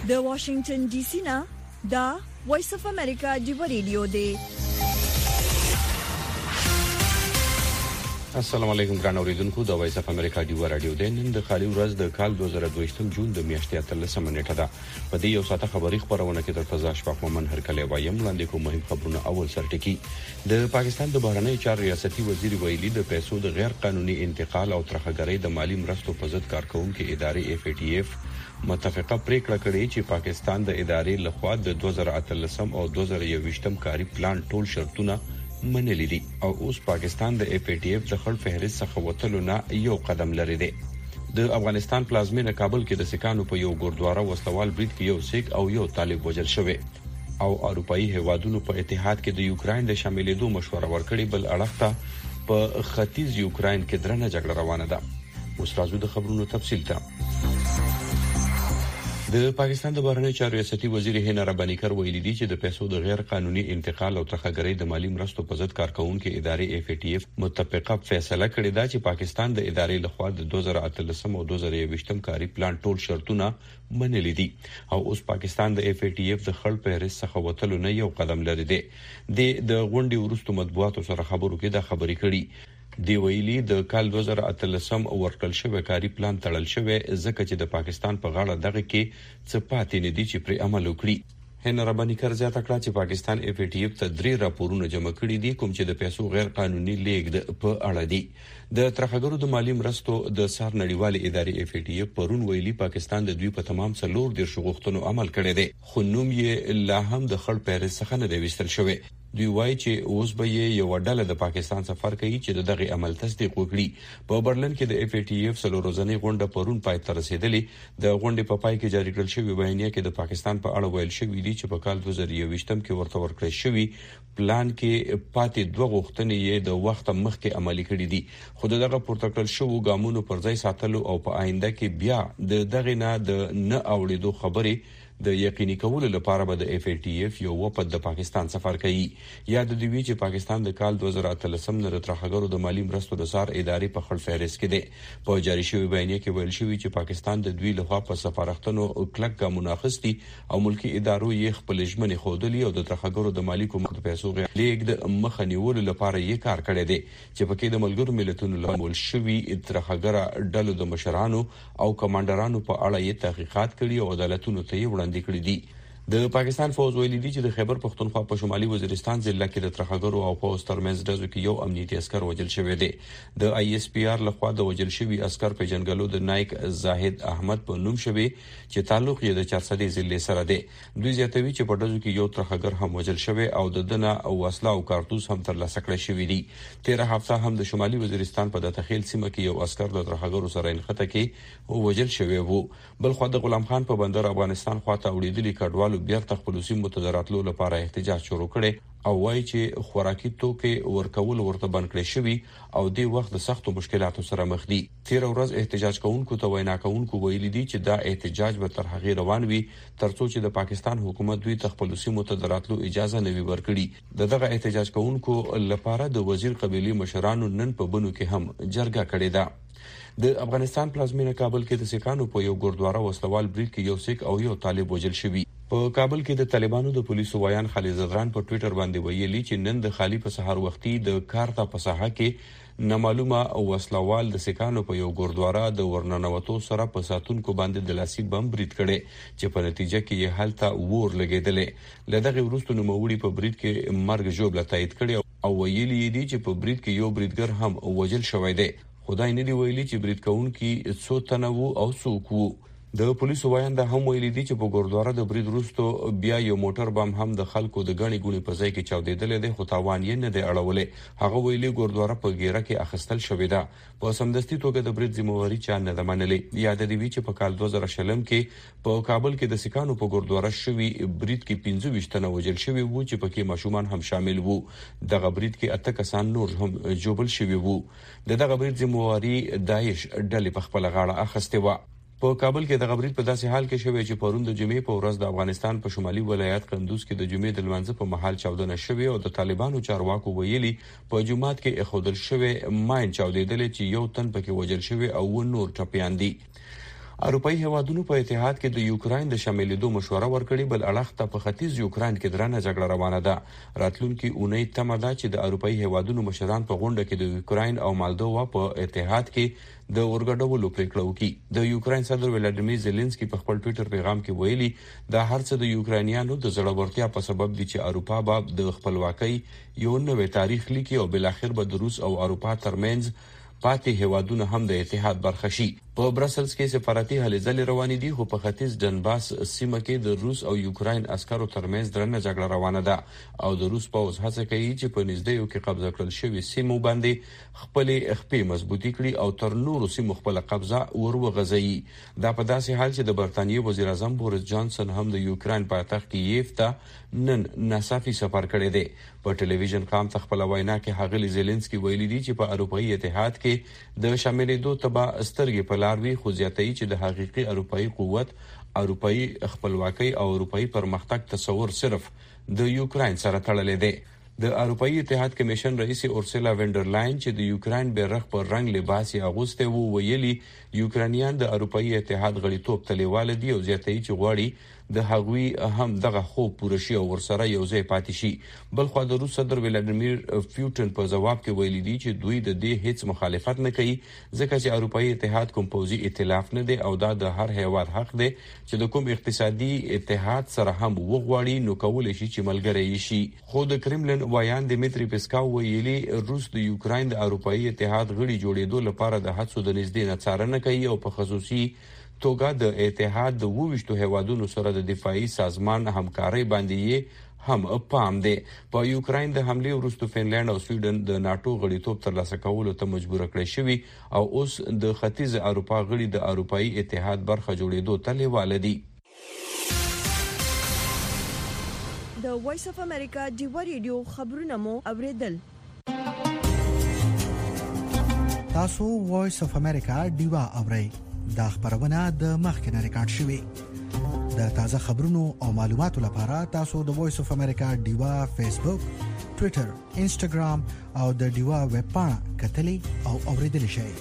د واشنگټن ډي سي نه دا وایس اف امریکا دی ریډیو دی. السلام علیکم ګران اوریدونکو، د وایس اف امریکا دی رادیو د نن د خالي ورځ د کال 2022 جون د میاشتې 13 نیټه ده. په دې یو ساعته خبري خبرونه کې د فضا شپږ مومن هرکلی وایم وړاندې کوم مهم خبرونه. اول سرټکی د پاکستان د بهرنی چارو ریاستي وزیر ویلي د پیسو د غیر قانوني انتقال او ترخګرۍ د مالی مرستو په ضد کارکونکو ادارې FATF متفقه پریکړه کړې چې پاکستان د ادارې لخوا د 2013 او 2021 کاري پلان ټول شرطونه منلي دي او اوس پاکستان د FATF د خړ فهرست څخه وتلو نه یو قدم لري دی. د افغانستان پلازمینه کابل کې د سکانو په یو ګوردواره وسلوال برید کې یو سیک او یو طالب وژل شوی او اروپאי هیوادونو په اتحاد کې د یوکرين د شاملېدو مشوره ورکړې، بل اړخ ته په ختیځ یوکرين کې درنه جګړه روانه ده. اوس راځو د خبرونو تفصیل ته. د پاکستان د بهرنی چارو ریاستي وزیر هینا ربانی کر ویلي دي چې د پیسو د غیر قانوني انتقال او ترخګرۍ د مالی مرستو په ضد کارکونکو ادارې FATF متفقه فیصله کړې ده چې پاکستان د ادارې لخوا د 2013 او 2021 کاري پلان ټول شرطونه منلي دي او اوس پاکستان د FATF د خړ فهرست څخه وتلو نه یو قدم لري دی. د غونډې وروسته مطبوعاتو سره خبرو کې دا خبرې کړي. دی ویلي د کال 2013 ورکړل شوی کاري پلان تړل شوی ځکه چې د پاکستان په غاړه دغه کې څه پاتې نه دي چې پر عمل وکړي. هینا ربانی کر زیاته کړه چې پاکستان FATF ته 3 راپورونه جمع کړي دي کوم چې د پیسو غیر قانوني لیږد په اړه دي. د ترخګرو د مالی مرستو د سار نړیوال ادارې FATF پرون ویلي پاکستان د دوی په تمام 4 شغوښتنو عمل کړی دی، خو نوم یې لا هم د خړ فهرست څخه نه دی وستل شوی. دوی وایي چې اوس به یو ډله د پاکستان سفر کوي چې دغه عمل تصدیق وکړي. په برلن کې د FATF څلورورځنۍ غونډه پرون پای ته رسیدلې. د غونډې په پای کې جاری کړل شوی بیانیه کې د پاکستان په اړه ویل شوی دی چې په کال 2021 کې ورته ورکړل شوی پلان کې پاتې 2 غوښتنې یې د وخت مخکې عملي کړې دي، خو دغه پورته کړل شوی ګامونو پر ځای ساتلو او په آینده کې بیا د دغه نه د نه اوړېدو خبرې د یقیني کولو لپاره به د FATF یو وفد د پاکستان سفر کوي. یاد دی وی چې پاکستان د کال 2013 نه د ترخګرو د مالی مرستو د سار ادارې په خړ فهرست کې دی. په جاری شوی بیانیه کې ویل شوی چې پاکستان د دوی لخوا په سفارښتونو کلک ګامونه اخیستي او ملکی ادارو یې خپل ژمنې ښودلې او د ترخګرو د مالی کوم د پیسو لیږد مخه نیولو لپاره یې کار کړی دی چې پکې د ملګرو ملتونو لامل شوی ترخګر ډلو د مشرانو او کمانډرانو په اړه یې تحقیقات کړي او عدالتونو ته یې وړاندې کړي دي. د پاکستان فوج ویلي دي چې د خیبر پختونخوا په شمالي وزیرستان ضلع کې د ترخګرو او پوز ترمنځ ډزو کې یو امنیتي عسكر وژل شوی دی. د ISPR لخوا د وژل شوی عسكر په جنګلو د نایک زاهد احمد په نوم شوی چې تعلق یې د 400 ضلع سره دی. دوی زیاتوي چې په ډزو کې یو ترخګر هم وژل شوی او د دنه او وسله او کارتوس هم ترلاسه کړی شوی دی. 13 هفته هم د شمالي وزیرستان په دتخیل سیمه کې یو عسكر د ترخګرو سره انخته کې وژل شوی وو. بل خو د غلام خان په بندر افغانستان خواته وړېدلي کډوالو بیرته خپل سیمو ته دراتلو لپاره احتجاج شروع کړي او وایي چې خوراکي توکي ورکول ورته بند کړی شوی او د وخت د سختو مشکلاتو سره مخ دي. 13 ورځ احتجاج کوونکو ته وینا کوونکو ویلي دي چې دا احتجاج به تر هغه روان وي ترڅو چې د پاکستان حکومت دوی ته خپل سیمو ته دراتلو اجازه نه وي ورکړي. دغه احتجاج کوونکو لپاره د وزیر قبيلي مشرانو نن په بنو کې هم جرګه کړې ده. د افغانستان پلازمینه کابل کې د سکانو په یو ګوردواره وسلوال برید کې یو سیک او یو طالب وژل شوی. په کابل کې د طالبانو د پولیسو وایان خالد زدران په ټوئیټر باندې ویلي چې نن د خالی په سحر وختي د کارتا په ساحه کې نامعلومه وسلوال د سکانو په یو ګوردواره د ورننوتو سره په ساتونکو باندې د لاسي بم برید کړي چې په نتیجه کې یې حالت ور لګیدلې. لدغه وروسته نوموړي په برید کې مرګ ژوبله تایید کړي او ویلي دي چې په برید کې یو بریدګر هم وژل شوی دی. خدای نه دی ویلي چې برید کوونکي څو تنه وو او څوک وو. د پولیسو وایان دا هم ویلي دي چې په ګوردواره د برید وروسته بیا یو موټر بم هم د خلکو د غني ګونی په ځای کې چاودېدل دی، خو تاوان یې نه دی اړولې. هغه ویلي ګوردواره په ګیره کې اخیستل شوې ده. په سمدستي توګه د برید ذمہواری چا نه ده منلې. یاد دی چې په کال 2020 کې په کابل کې د سکانو په ګوردواره شوی برید کې 25 تنه وژل شوی وو چې پکې ماشومان هم شامل وو. دغه برید کې 8 کسان نور هم جوبل شوی وو. دغه برید ذمہواری داعش ډلې په خپل غاړه اخیسته و. په کابل کې د غبرید په داسې حال کې شوی چې پرون د جمعې په ورځ د افغانستان په شمالي ولایت قندوز کې د جمعې د لمانځه په محل چاودنه شوی او د طالبانو چارواکو ویلي په جمعات کې اخودل شوی ماین چاودېدل چې یو تن پکې وژل شوی او نور ټپيان دي. اروپאי هیوادونو په اتحاد کې د یوکراین د شاملېدو مشوره ورکړې، بل اړخ ته په ختیځ یوکراین کې درنه جګړه روانه ده. راتلونکي اونۍ تمه ده چې د اروپאי هیوادونو مشران په غونډه کې د یوکراین او مالدووا په اتحاد کې د ورګډولو پریکړه وکړي. د یوکراین صدر ولادیمیر زيلنسکي په خپل ټوئیټر پیغام کې ویلي دا هرڅه د یوکرانیانو د زړورتیا په سبب دي چې اروپا به د خپلواکۍ یو نوې تاریخ لیکي او بل اخر به د روس او اروپا ترمنځ پاتې هیوادونه هم د اتحاد برخه شي. په برسلز کې سفارتي هلې ځلې روانې دي، خو په ختیځ ډنباس سیمه کې د روس او یوکراین عسکرو ترمنځ درنه جګړه روانه ده او د روس پوځ هڅه کوي چې په نږدې کې قبضه کړل شوی سیمو باندې خپل خپې مضبوطی کړي او تر نورو سیمو خپل قبضه وروغځي. دا په داسې حال چې د برتانیې وزیر اعظم بوریس جانسن هم د یوکراین پایتخت کیف ته نن ناڅاپي سفر کړی دی. په ټلویزیون قام ته خپل وینا کې هغه زيلنسکي ویلي دي چې په اروپאי اتحاد کې د شاملېدو تبع سترګې په لاروي خو زیاتوي چې د حقيقي اروپאי قوت، اروپאי خپلواکۍ او اروپאי پرمختګ تصور صرف د یوکراین سره تړلې دی. د اروپאי اتحاد کمیشن رئیس اورسولا وینډرلاین چې د یوکراین بیرغ پر رنگ لباس یې اغوسته وو ویلي یوکرانیان د اروپאי اتحاد غړیتوب ته لیواله دي او زیاتوي چې غواړي د هغوی هم دغه خوب پوره شي او ورسره یو ځای پاتې شي. بلخو د روس صدر ولادیمیر پوتین په جواب کې ویلي دي چې دوی د دې هیڅ مخالفت نه کوي ځکه چې اروپאי اتحاد کوم پوځي ائتلاف نه دی او دا د هر هیواد حق دی چې د کوم اقتصادي اتحاد سره هم وغواړي نو کولای شي چې ملګری شي. خو د کرملن وایان دمیتری پسکاو ویلي روس د یوکراین د اروپאי اتحاد غړي جوړېدو لپاره د هڅو د نږدې نه څارنه کوي او په خصوصي توګه د اتحاد د 22 هیوادونو سره د دفاعي سازمان همکاري باندې هم پام دی. په یوکراین د حمله وروسته فنلند او سویډن د ناتو غړیتوب ترلاسه کولو ته مجبور کړی شوی او اوس د ختیځ اروپا غړي د اروپאי اتحاد برخه جوړېدو ته لیواله دي. د وایس اف امریکا ډیوا ریډیو خبرونه مو اوریدل. تاسو وایس اف امریکا ډیوا اورئ. دا خبرونه د مخکنه ریکارډ شوې. د تازه خبرونو او معلوماتو لپاره تاسو د وایس اف امریکا ډیوا فیسبوک، ټوئیټر، انسټاګرام او د ډیوا ویب پاڼه کتلې او اوریدل شئ.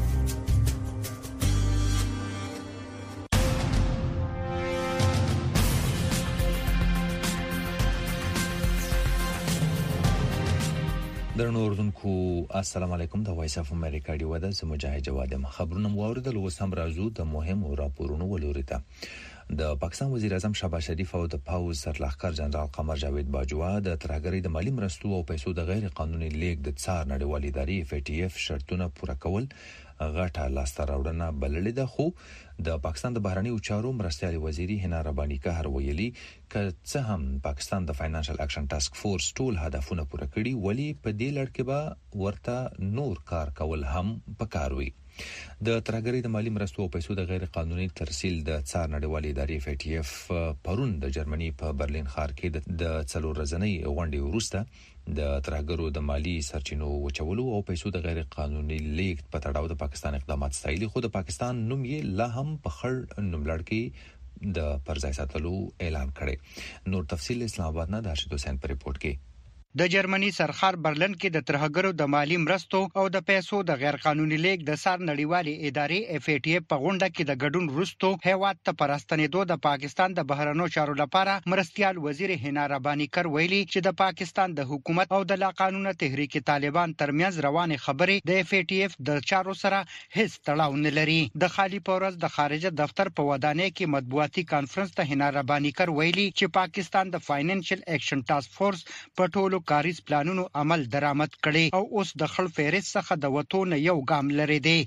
درنو اوردونکو السلام علیکم. د وایس اف امریکا ډیوا د مجاهد جوادم خبرونه موردل اوس هم راځو د مهمو راپورونو ولوري ته. د پاکستان وزیر اعظم شهباز شریف او د پاوز سرلښکر جنرال قمر جاوید باجوا د ترهګرۍ د مالی مرستو او پیسو د غیر قانوني لیږد د څار نړیوالې ادارې FATF شرطونه پوره کول غټه لاسته راوړنه بللې ده. خو د پاکستان د بهرنیو چارو مرستيال وزیری هنا ربانی قهر ویلي ک څه هم پاکستان د فاینانشل اکشن ټاسک فورس ټول هدفونه پوره کړي ولی په دې لړ کې به ورته نور کار کول هم پکاروي. د ترهګرۍ د مالی مرستو او پیسو د غیر قانوني ترسیل د څار نړیوالې ادارې FATF پرون د جرمني په برلین ښار کې د 4 ورځې غونډې وروسته د ترهګرو د مالی سرچینو وچولو او پیسو د غیر قانوني لیږد په تړاو د پاکستان اقدامات ستایلي. خو د پاکستان نوم یې لا هم په خړ نوملړ کې د پرځای ساتلو اعلان کړی. نور تفصیل اسلام آباد نه د ارشد حسین پر ریپورت کې. د جرمني سرخار برلن کې د ترهګرو د مالی مرستو او د پیسو د غیر قانوني لیږد د څار نړیوالې ادارې FATF په غونډه کې د ګډون وروسته هیواد ته پراستنېدو د پاکستان د بهرنیو چارو لپاره مرستيال وزیر هنا ربانی کر ویلي چې د پاکستان د حکومت او د لا قانونه تحریک طالبان ترمنځ روانې خبرې د FATF د چارو سره هیڅ تړاو نه لري. د خالی پورز د خارجه دفتر په ودانۍ کې مطبوعاتي کانفرنس ته هنا ربانی کر ویلي چې پاکستان د فاینانشل اکشن ټاسک فورس په ټولو کاریز پلانونو عمل درآمد کړي او اوس د خل فهرست څخه د وټو نه یو ګام لري دی.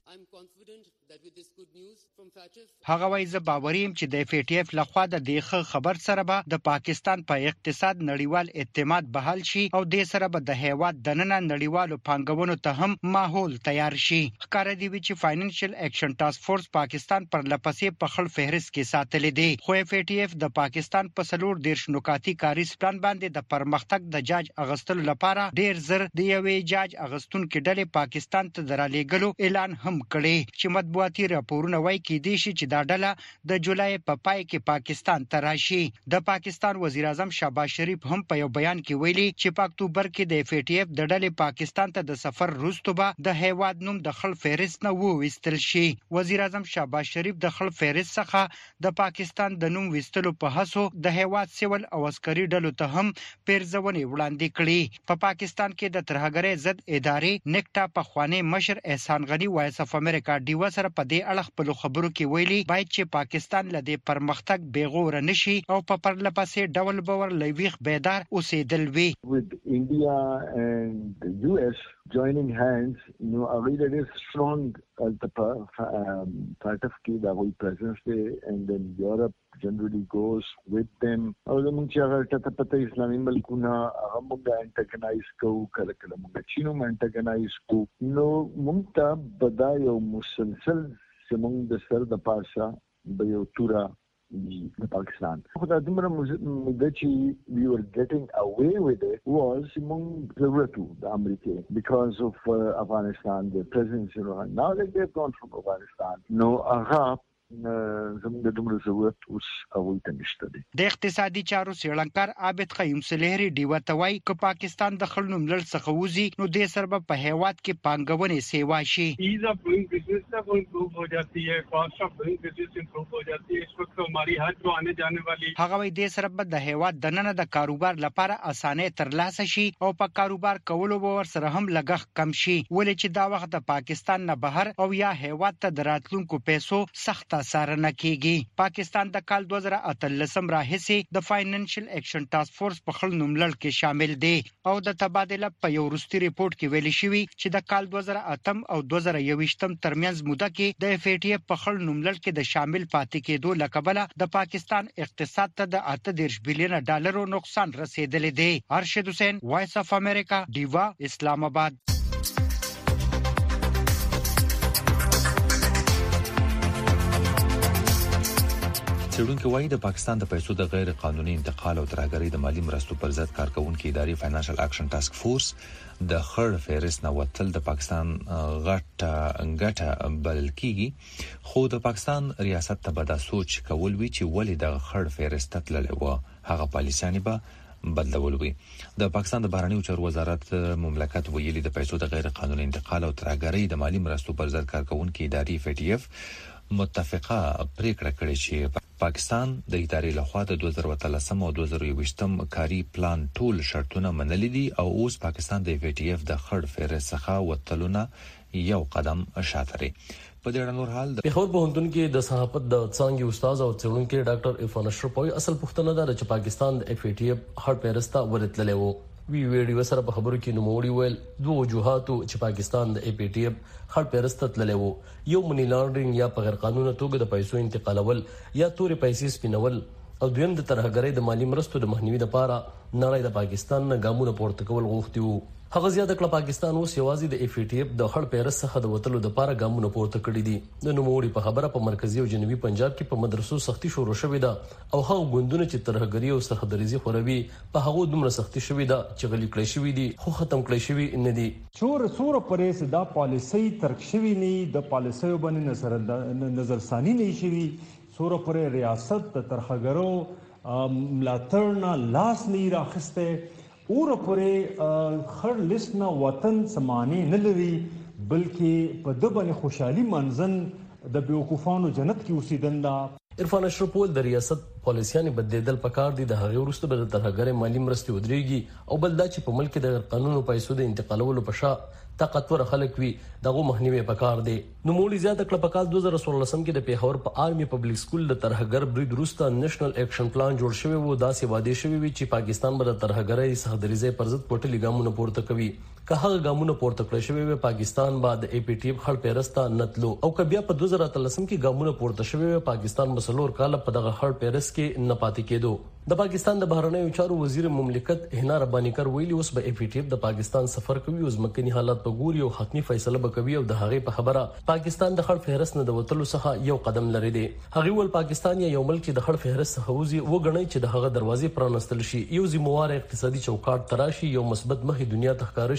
هغه وایي زه باوري یم چې د FATF لخوا د دغه خبر سره به د پاکستان په اقتصاد نړیوال اعتماد بحال شي او د سره به د هیواد دننه نړیوالو پانګونو ته هم ماحول تیار شي. ښکار دی چې فاینانشل اکشن ټاسک فورس پاکستان پر لپسې په خل فهرست کې ساتل دي. خو FATF د پاکستان په 4 نکاتی کاریز پلان باندې د پرمختګ د جاج اغستلو لپاره ډیر زر د یوې جاج اغستون کې ډلې پاکستان ته درالېګلو اعلان هم کړي چې مطبوعاتي راپورونه وایي کېدی شي چې دا ډله د جولای په پای کې پاکستان ته راشي. د پاکستان وزیر اعظم شهباز شریف هم په یو بیان کې ویلي چې په اکتوبر کې د FATF د ډلې پاکستان ته د سفر وروسته به د هیواد نوم د خل فهرست نه وویستل شي. وزیر اعظم شهباز شریف د خل فهرست څخه د پاکستان د نوم ویستلو په هڅو د هیواد سیول او عسکري ډلو ته هم پیرزونې وړاندې کړي. په پاکستان کې د ترهګرۍ ضد ادارې نیکټا پخوانی مشر احسان غنی وایس اف امریکا ډیوا سره په دې اړه خپل خبرو کې ویلي باید چې پاکستان له دې پرمختګ بیغور نشي او په پرلپسې ډول باور لويخ بیدار اوسېدل وي. With India and the US joining hands, there is strong part of the presence there, and then Europe generally goes with them. Although muncha Islamic mulkuna ahamunga antagonize ko kala munga chino antagonize ko no munta badayo musalsal semung de sar da pasha bayo tura the Pakistan. We were getting away with it was among the American because of Afghanistan, the presence in Iran. Now that they've gone from Afghanistan, no Arab د اقتصادي چارو سیړنکار عابد قیوم سلیحری ډیوه توای ک پاکستان د خلنوم لړ څخه وځي نو د سرب په هیواد کې پانګونې سیوا شي. ایز اف ډوینګ بزنس کا کوئی امپروو हो जाती है, cost of doing business improve हो जाती है. इस वक्त हमारी हज जो आने जाने वाली هغه وی د سرب د هیواد د نن د کاروبار لپاره اسانه ترلاسه شي او په کاروبار کولو باور سره هم لګښ کم شي. ولې چې دا وخت د پاکستان نه بهر او یا هیواد ته دراتلونکو پیسو سخت سارنه کیږي. پاکستان د کال 2013 راهیسې د فاینانشل ایکشن ټاسک فورس په خل نوملړ کې شامل دی او د تبادله په یو وروستي ریپورت کې ویل شوی چې د کال 2008 او 2021 ترمنځ موده کې د FATF په خل نوملړ کې د شامل پاتې کېدو لکبله د پاکستان اقتصاد ته د 38 بلین ډالرو نقصان رسیدلی دی. ارشد حسین, وایس اف امریکا, ډیوا, اسلام آباد. څېړونکو وايي د پاکستان د پیسو د غیر قانوني انتقال او ترهګرۍ د مالی مرستو پر ضد کارکونکو ادارې فاینانشل اکشن ټاسک فورس د خړ فهرست نه وتل د پاکستان غټه بلل کیږي. خو د پاکستان ریاست ته به دا سوچ کول وی چې ولې د خړ فهرست تللی و هغه پالیسیانه به بدلول وي. د پاکستان د بهرنیو چارو وزارت مملکت ویلي د پیسو د غیر قانوني انتقال او ترهګرۍ د مالی مرستو پر ضد کارکونکو ادارې FATF متفقه پریکړه کړې چې پاکستان د ادارې لخوا د 2013 او 2020 کاری پلان ټول شرطونه منلي دي او اوس پاکستان د FATF د خړ فهرست څخه وتلونه یو قدم شاته لري. په دې اړه نور حال د پیښور پوهنتون کې د صحافت د څانګې استاد او څېړونکو ډاکټر عرفان اشرف اصل پوښتنه ده چې پاکستان د FATF خړ فهرست ورتللی وو. ویډیو سره په خبرو کې نوموړي ویل دوه وجوهاتو چې پاکستان د FATF خړ فهرست تللی وو. یو منی لانډرینګ یا په غیر قانوني توګه د پیسو انتقالول یا تورې پیسې سپینول او دویم د ترهګرۍ د مالی مرستو د مخنیوي لپاره نړۍ د پاکستان نه ګامونه پورته کول غوښتي وو. هغه زیاته کړه پاکستان اوس یوازې د FATF د خړ فهرست څخه د وتلو لپاره ګامونه پورته کړي دي. د نوموړي په خبره په مرکزی او جنوبي پنجاب کې په مدرسو سختي شروع شوې ده او هغه ګوندونه چې ترهګرۍ او سرحدریزي خوروي په هغه دومره سختي شوې ده چې غلي کړی شوې دي خو ختم کړی شوې نه دي. څوره پرې دا پالیسي ترک شوی نه د پالیسي باندې نظر ثاني نه شوی څوره پرې ریاست د ترهګرو ملاتړ لاس نه راخسته اور پرې خړ لیست نه وطن سمانی نه لري بلکې په د باندې خوشحالي منځن د بیوقوفانو جنت کې اوسیدندا. عرفان اشرف د ریاست پالیسیانه بدلیدل پکار دي د هغه وروسته به ترهګرۍ مالی مرستې ودرېږي او بل دا چې په ملک د قانونو پیسو د انتقالولو په شا طاقتور خلک وي دغه مخنیوي پکار دي. نو مولي زیاته کړه په کال 2016 کې د پیښور په آرمي پبلک سکول د ترهګر برید وروسته نېشنل اکشن پلان جوړ شوی وو. دا سیواده شوی وي چې پاکستان به د ترهګرۍ سرحدریزه پر ضد پټلي ګامونه پورته کوي. که هغه ګامونه پورته کړی شوی وي پاکستان به د FATF خړ فهرست نتلو او که بیا په 2013 کې ګامونه پورته شوی وي پاکستان مسلور کال په دغه خړ فهرست کې نه پاتې کېدو. د پاکستان د بهرنیو چارو وزیر مملکت هنا ربانی کر ویلي اوس به FATF د پاکستان سفر کوي او ځمکني حالات په ګوري او حتمی فیصله وکوي او د هغې په خبره پاکستان د خړ فهرست نه د وتلو څخه یو قدم لري دی. هغه ول پاکستان یا یو ملک چې د خړ فهرست څخه وځي وګڼي چې د هغه دروازې پرانستل شي یو ذمہوار اقتصادي چوکاټ تراشي یو مثبت مخې دنیا ته ښکار شي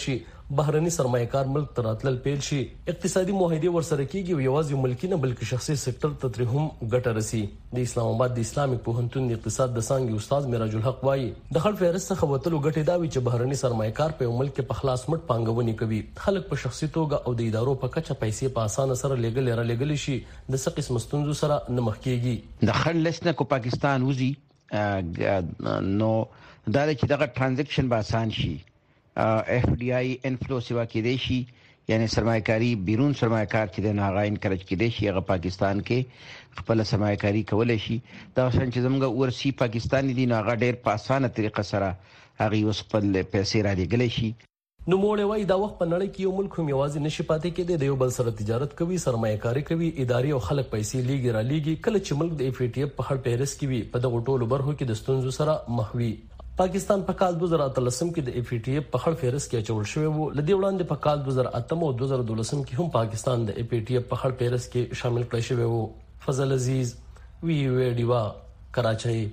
بهرني سرمایه‌کار ملک تراتل پیل شي اقتصادي معاهده ورسره کیږي او یوازې ملکی نه بلکې شخصي سکتور ته تر هم ګټه رسي. د اسلام آباد د اسلامي پوهنتون د اقتصاد د څانګې استاد میراج الحق وایي د خلک فهرست څخه وتلو ګټې دا وي چې بهرني سرمایه‌کار په ملک کې په خلاص مټ پانګونې کوي. خلک په شخصي توګه او د ادارو په کچه پیسې په اسانه سره لګل شي د څه قسم ستونزو سره نه مخ کیږي. د خلصنه کو پاکستان وزي نو دا چې دغه ترانزیکشن به آسان شي. اف ډی آی انفلو سیوا کې دی شي یعنی سرمایه‌کاری بیرون سرمایه‌کار چې د ناغا انکرج کړي شي هغه پاکستان کې خپل سرمایه‌کاری کولای شي. دا څنګه چې زموږ ورسي پاکستاني دي ناغا ډېر په اسانه طریقه سره هغه اوس خپل پیسې را لګلې شي. نو موږ وایي دا وخت په نړۍ کې یو ملک هم یوازې نشي پاتې کېدی د یو بل سره تجارت کوي سرمایه‌کاري کوي ادارې او خلک پیسې لیږي را لیږي کله چې ملک د اف ای ټی اف په خړ پیرس کې وي په دغه ټولو برخو کې د ستونزو سره مخ وي. پاکستان په کال 2013 کې د اف ای ټی اف په خړ پیرس کې اچول شوی وو. لدی وړاندې په کال 2008 او 2012 کې هم پاکستان د اف ای ټی اف په خړ پیرس کې شامل کړی شوی وو. فضل عزیز وی ډیوا کراچۍ.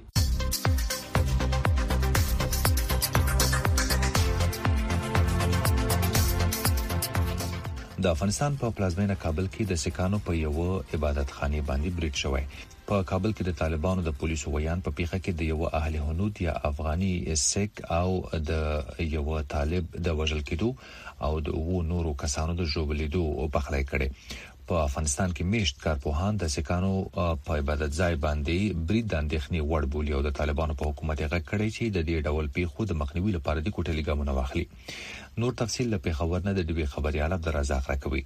د افغانستان په پلازمینه کابل کې د سکانو په یو عبادت خانه باندې بریټ شوی. په کابل کې د طالبانو د پولیسو ویان په پیښه کې د یو اهل هنود یا افغاني سیک او د یو طالب د وژل کېدو او د وو نورو کسانو د ژوبلیدو او بخلای کړي. په افغانستان کې میشت کارپوهان د سکانو په عبادت ځای باندې بریټ د اندېښنې وړ بولي او د طالبانو په حکومت یې غږ کړی چې د دې ډول پیښو د مخنیوي لپاره د کوټلي ګامونه واخلي. نور تفصیل له پیښور نه د ډیوی خبريال عبدالرزاق راکوي.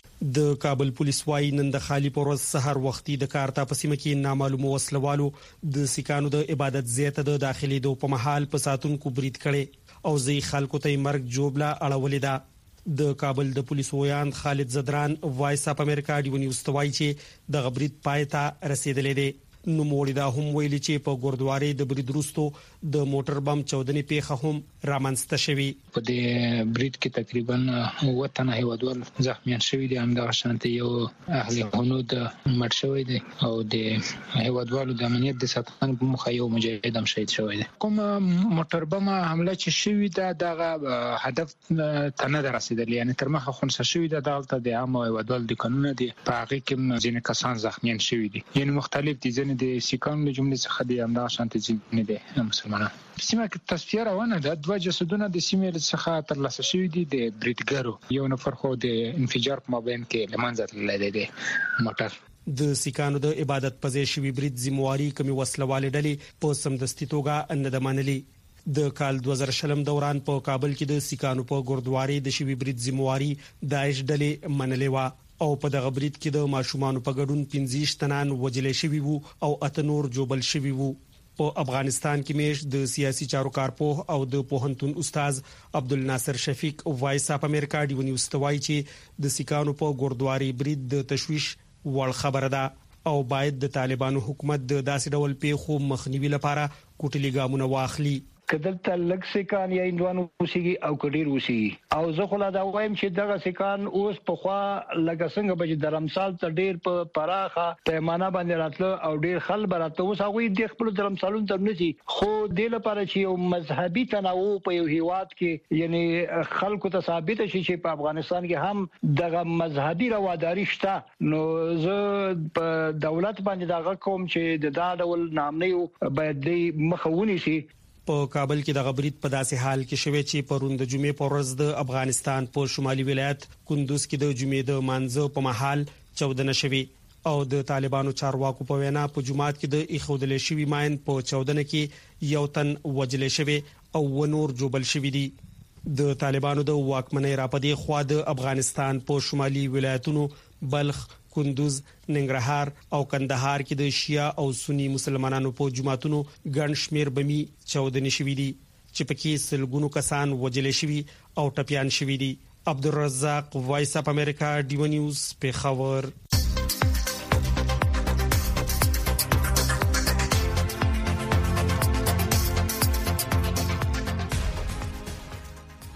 د کابل پولیس وايي نن د خالی پروز سحر وختي د کارتا پسیمه کې نامعلومه وسلوالو د سکانو د عبادت زیاته د داخلي دو په محل په ساتونکو بریټ کړي او زی خلکو ته مرګ جوړلا اړولې ده. د کابل د پولیس ویان خالد زدران وایس اپ امریکا دی نیوز توای چې د غبرید پایتا رسیدلې دي. نو موړي دا هم ویلي چې په ګوردواري د برید وروستو د موټر بم چودنې پیښه هم رامنځته شوې. په دې برید کې تقریبا وطن هیوادوال زخمیان شوي دي. همدغه شانتي یو اهل هنود مړ شوی دی او د هیوادوالو د امنیت د ساتنې په مخه یو مجاهد هم شهید شوی دی. کوم موټر بم حمله چې شوی دا دغه هدف ته نه رسیدلی یعنی تر مخه خونسه شوی دا دلته د عام هیوادوال د قانون دی په هغه کې ځینې کسان زخمیان شوي دي یعنی مختلف دي د سکانو له جملې څخه د همدغه شانتي ځینې دي مسلمانان. سیمه کې تصفیه روانه ده. دوه جسدونه د سیمې څخه ترلاسه شوي دي د بریټګرو. یو نفر خو د انفجار په مابین کې لمنځه تللی دی موټر. د سکانو د عبادت پځې شوی برید ذمہواری کمی وسلواله ډلې په سمدستي توګه ان د منلي. د کال 2000 دوران په کابل کې د سکانو په ګوردواري د شوی برید ذمہواری داعش ډلې منلې و او په دغه برید کې د ماشومان په ګډون 15 تنان وجلې شوی وو او اتنور جوبل شوی وو. په افغانستان کې میش د سیاسي چارو کارپوه او د پوهنتون استاد عبدالناصر شفیق وایس اپ امریکا دی نیوز توای چې د سکانو په ګوردواري برید د تشویش وړ خبره ده او باید د طالبانو حکومت د داسې ډول پیښو مخنیوي لپاره کوټلي ګامونه واخلي. کدلته لږ سکان یا اندوانو وسیږي او کډیر وسیږي او زه خو لا دا وایم چې دغه سکان اوس په خوا لږ څنګه به د رمسال ته ډیر په پراخه پیمانه باندې راتلو او ډیر خل براته اوس هغه د خپل رمسالون تر نشي خو د لپاره چې یو مذهبي تنوع په یو هیواد کې یعنی خلکو ته ثابت شي چې په افغانستان کې هم دغه مذهبي رواداري شته نو زه په دولت باندې دغه کوم چې د دا ډول نامنیو باید د مخاوني شي. په کابل کې د غبرید په داسې حال کې شوه چې پرون د جمعې پر ورځ د افغانستان په شمالي ولایت کندوز کې د جمعې د مانځه په محل چودنه شوه او د طالبانو چارواکو په وینا په جمعات کې د اخودلې شوی ماین په چودنه کې یو تن وجلې شوه او ونور جوبل شوی دي. د طالبانو د واکمنۍ راپدې خوا د افغانستان په شمالي ولایتونو بلخ کندوز ننګرهار او کندهار کې د شیعه او سنی مسلمانانو په جماعتونو ګڼ شمیر بمی چودنې شوې دي چې پکې سلګونو کسان وجلې شوي او ټپيان شوي دي. عبدالرزاق وایس اپ امریکا ډیو نیوز پیښور.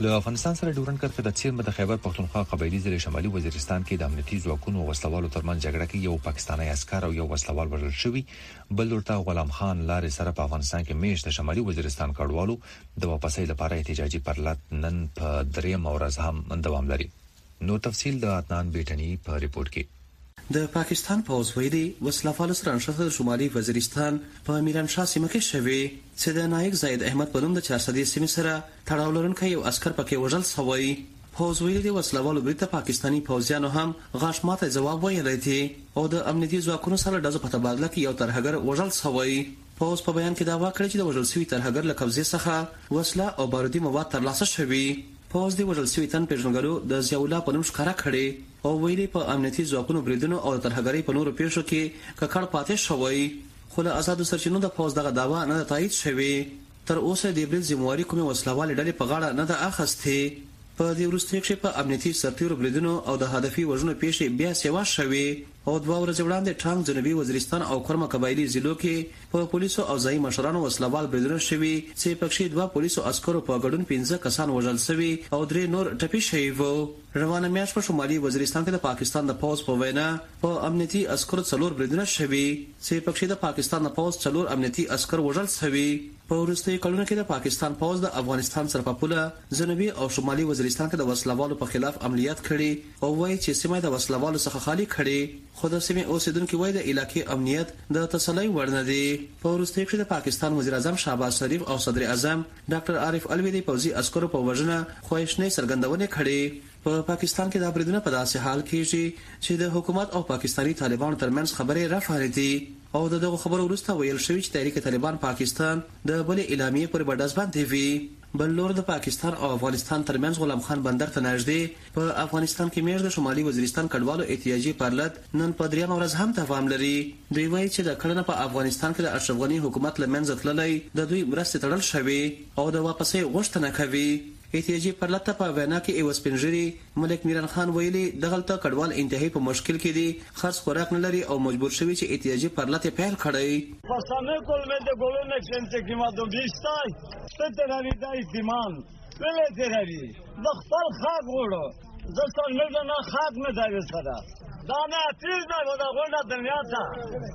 له افغانستان سره ډیورنډ کرښه د سیمه د خیبر پختونخوا قبایلی ضلع شمالي وزیرستان کې د امنیتي ځواکونو او وسلوالو ترمنځ جګړه کې یو پاکستاني عسكر او یو وسلوال وژل شوی، بل ورته غلام خان لارې سره په افغانستان کې میشت شمالي وزیرستان کډوالو د واپسۍ لپاره احتجاجي پرلط نن په دریم ورځ هم دوام لري. نو تفصیل د عدنان بیٹنی په ریپورت کې. د پاکستان پوز ویلي وسلوال سره نشته شمالي وزیرستان په میرانشاه سیمه کې شوی چې د نایک زید احمد په نوم د 400 سیمه سره تړاو لرونکی یو عسكر پکې وژل شوی. پوز ویلي د وسلوالو بریته پاکستانی پوزیانو هم غاښ ماته جواب ویلی دی او د امنیتي ځواکونو سره د ځپه تبادله کې یو ترهګر وژل شوی. پوز په بیان کې داوا کړی چې د وژل شوی ترهګر له قبضې څخه وسله او بارودي مواد ترلاسه شوي. پوز د وژل شوی تن پیژنګلو د ضیاءالله په نوم ښکارا کړي او ویلي په امنیتي ځواکونو بریدونو او ترهګرۍ په نورو پیښو کې ککړ پاتې شوی، خو له آزادو سرچینو د پوز دغه داوا نه تایید شوی. تر اوسه د برید ذمہواري کومې وسلوالې ډلې په غاړه نه ده اخیستې. په دې وروستیو کې په امنیتي سرتیرو بریدونو او د هدفي وژنو پیښې بیا سیوا شوې او 2 ورځې وړاندې ټانګ جنوبي وزیرستان او کرمه قبایلی ضلعو کې په پولیسو او ځایي مشرانو وسلوال بریدونه شوي چې پکې 2 پولیسو عسکرو په ګډون 15 کسان وژل شوي او 3 نور ټپي شوي وو. روانه میاشت په شمالي وزیرستان کې د پاکستان د پوز په وینا په امنیتي عسکرو 4 بریدونه شوي چې پکې د پاکستان د پوز 4 امنیتي عسکر وژل شوي. په وروستیو کلونو کې د پاکستان پوز د افغانستان سره په پوله جنوبي او شمالي وزیرستان کې د وسلوالو په خلاف عملیات کړي او وایي چې سیمه د وسلوالو څخه خالی کړي، خو د سیمه اوسیدونکو وایي د علاقې امنیت د تسلی وړ نه دی. په وروستیو کې د پاکستان وزیر اعظم شهباز شریف او صدر اعظم ډاکټر عارف الوی د پوځي عسکرو په وژنه خوښنې څرګندونه کړې. په پاکستان کې د بریدونو په داسې حال کې چې د حکومت او پاکستانی طالبانو ترمنځ خبرې راوړې او دغه خبرو وروسته ویل شوی چې تحریک طالبان پاکستان د بل اعلامیې پر بډاس باندې وی. بل لور د پاکستان او افغانستان ترمنځ غلام خان بندر ته نږدې په افغانستان کې میاشت د شمالي وزیرستان کډوالو احتیاجي پرلط نن په دریم ورځ هم دوام لري. دوی وایي چې د کړنې په افغانستان کې د اشرف غني حکومت لمنځه تللی د دوی مرستې تړل شوی او د واپسۍ غوښتنه کوي. احتیاجي پرلط په وینا کې ایوس پنځري ملک میران خان ویلي دغلته کډوال انتهایی په مشکل کې دي، خاص خوراک نه لري او مجبور شوی چې احتیاجي پرلط پیل کړي. پسانه کولمه د ګولونه چې کې ما دوه بیستای ستته راوي دای دیمان ولې تیرې د خپل خاک وړو ځکه نه خاک نه دی سره دا نه تیز نه ودا غونډه دنیا ته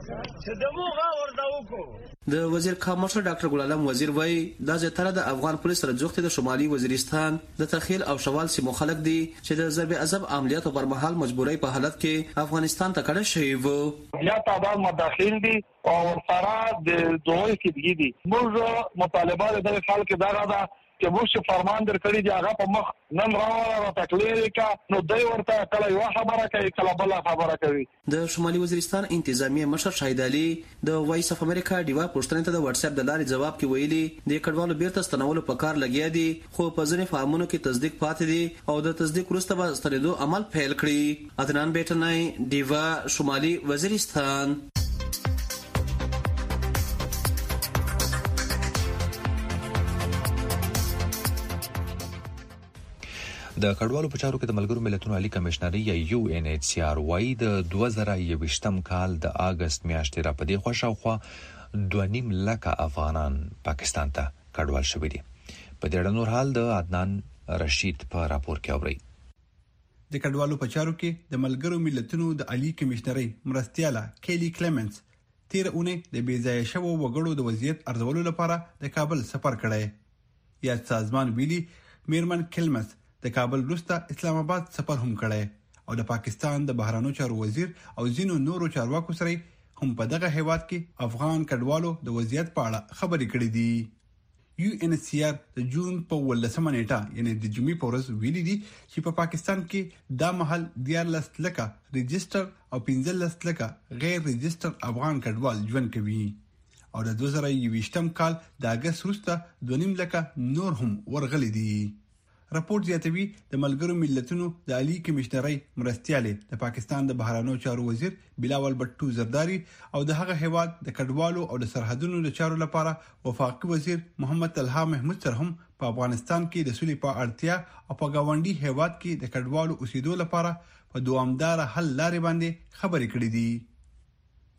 چې دموغه ورته وکړو. د وزیر کامرشل ډاکټر ګل عالم وزیر وایي دا زیاتره د افغان پولیس سره جوخت د شمالي وزیرستان د تخیل او شوال سیمو خلک دي چې د ضرب عذاب عملیاتو پر مهال مجبورۍ په حالت کې افغانستان ته کډه شوي وو. یا تعداد مداخل دي او سره د دوی کې دي. موږ مطالبه د خلک کې دا ده چې موږ فرمان درکړي دی هغه په مخ نن راوړل تکلیف کا نو دوی ورته کله یو خبره کوي کله بل خبره کوي. د شمالي وزیرستان انتظامیه مشر شهید علي د وایس اف امریکا ډیوا پوښتنې ته د واتس اپ د لارې جواب کې ویلي د کډوالو بیرته ستنولو په کار لګیا دي، خو په ځینې فارمونو کې تصدیق پاتې دي او د تصدیق وروسته به ستنېدو عمل پیل کړي. عدنان بیٹنی ډیوا شمالي وزیرستان. د کډوالو په چارو کې د ملګرو ملتونو عالی کمشنري یا یو ان ایچ سی آر وايي د 2021م کال د اگست میاشتې را پدې خوشاوخوا 2.5 لک افغانان پاکستان ته کډوال شوي دي. په دې اړه نور حال د عدنان رشید په راپور کې اوري. د کډوالو په چارو کې د ملګرو ملتونو د عالی کمشنري مرستياله کېلی کلیمنز تیر اونۍ د بیځای شوو وګړو د وضعیت ارزولو لپاره د کابل سفر کړی. یا سازمان ویلي میرمن کلمز د کابل وروسته اسلام آباد سفر هم کړی او د پاکستان د بهرانو چارو وزیر او ځینو نورو چارواکو سره هم په دغه هیواد کې افغان کډوالو د وضعیت په اړه خبرې کړې دي. یو ان ایچ سی آر د جون په 18 نیټه یعنی د جمعې په ورځ ویلي دي چې په پاکستان کې دا مهال 14 لکه ريجستر او 15 لکه غیر ريجستر افغان کډوال ژوند کوي او د 2021م کال د اگست وروسته 2.5 لکه نور هم ورغلي دي. راپور زیاتوي د ملګرو ملتونو د عالی کمشنري مرستياله د پاکستان د بهرانو چارو وزیر بلاول بټو زرداری او د هغه هیواد د کډوالو او د سرحدونو د چارو لپاره وفاقي وزیر محمد طلحه محمود سره هم په افغانستان کې د سولې په اړتیا او په گاونډي هیواد کې د کډوالو اوسېدو لپاره په دوامدار حل لارې باندې خبرې کړې دي.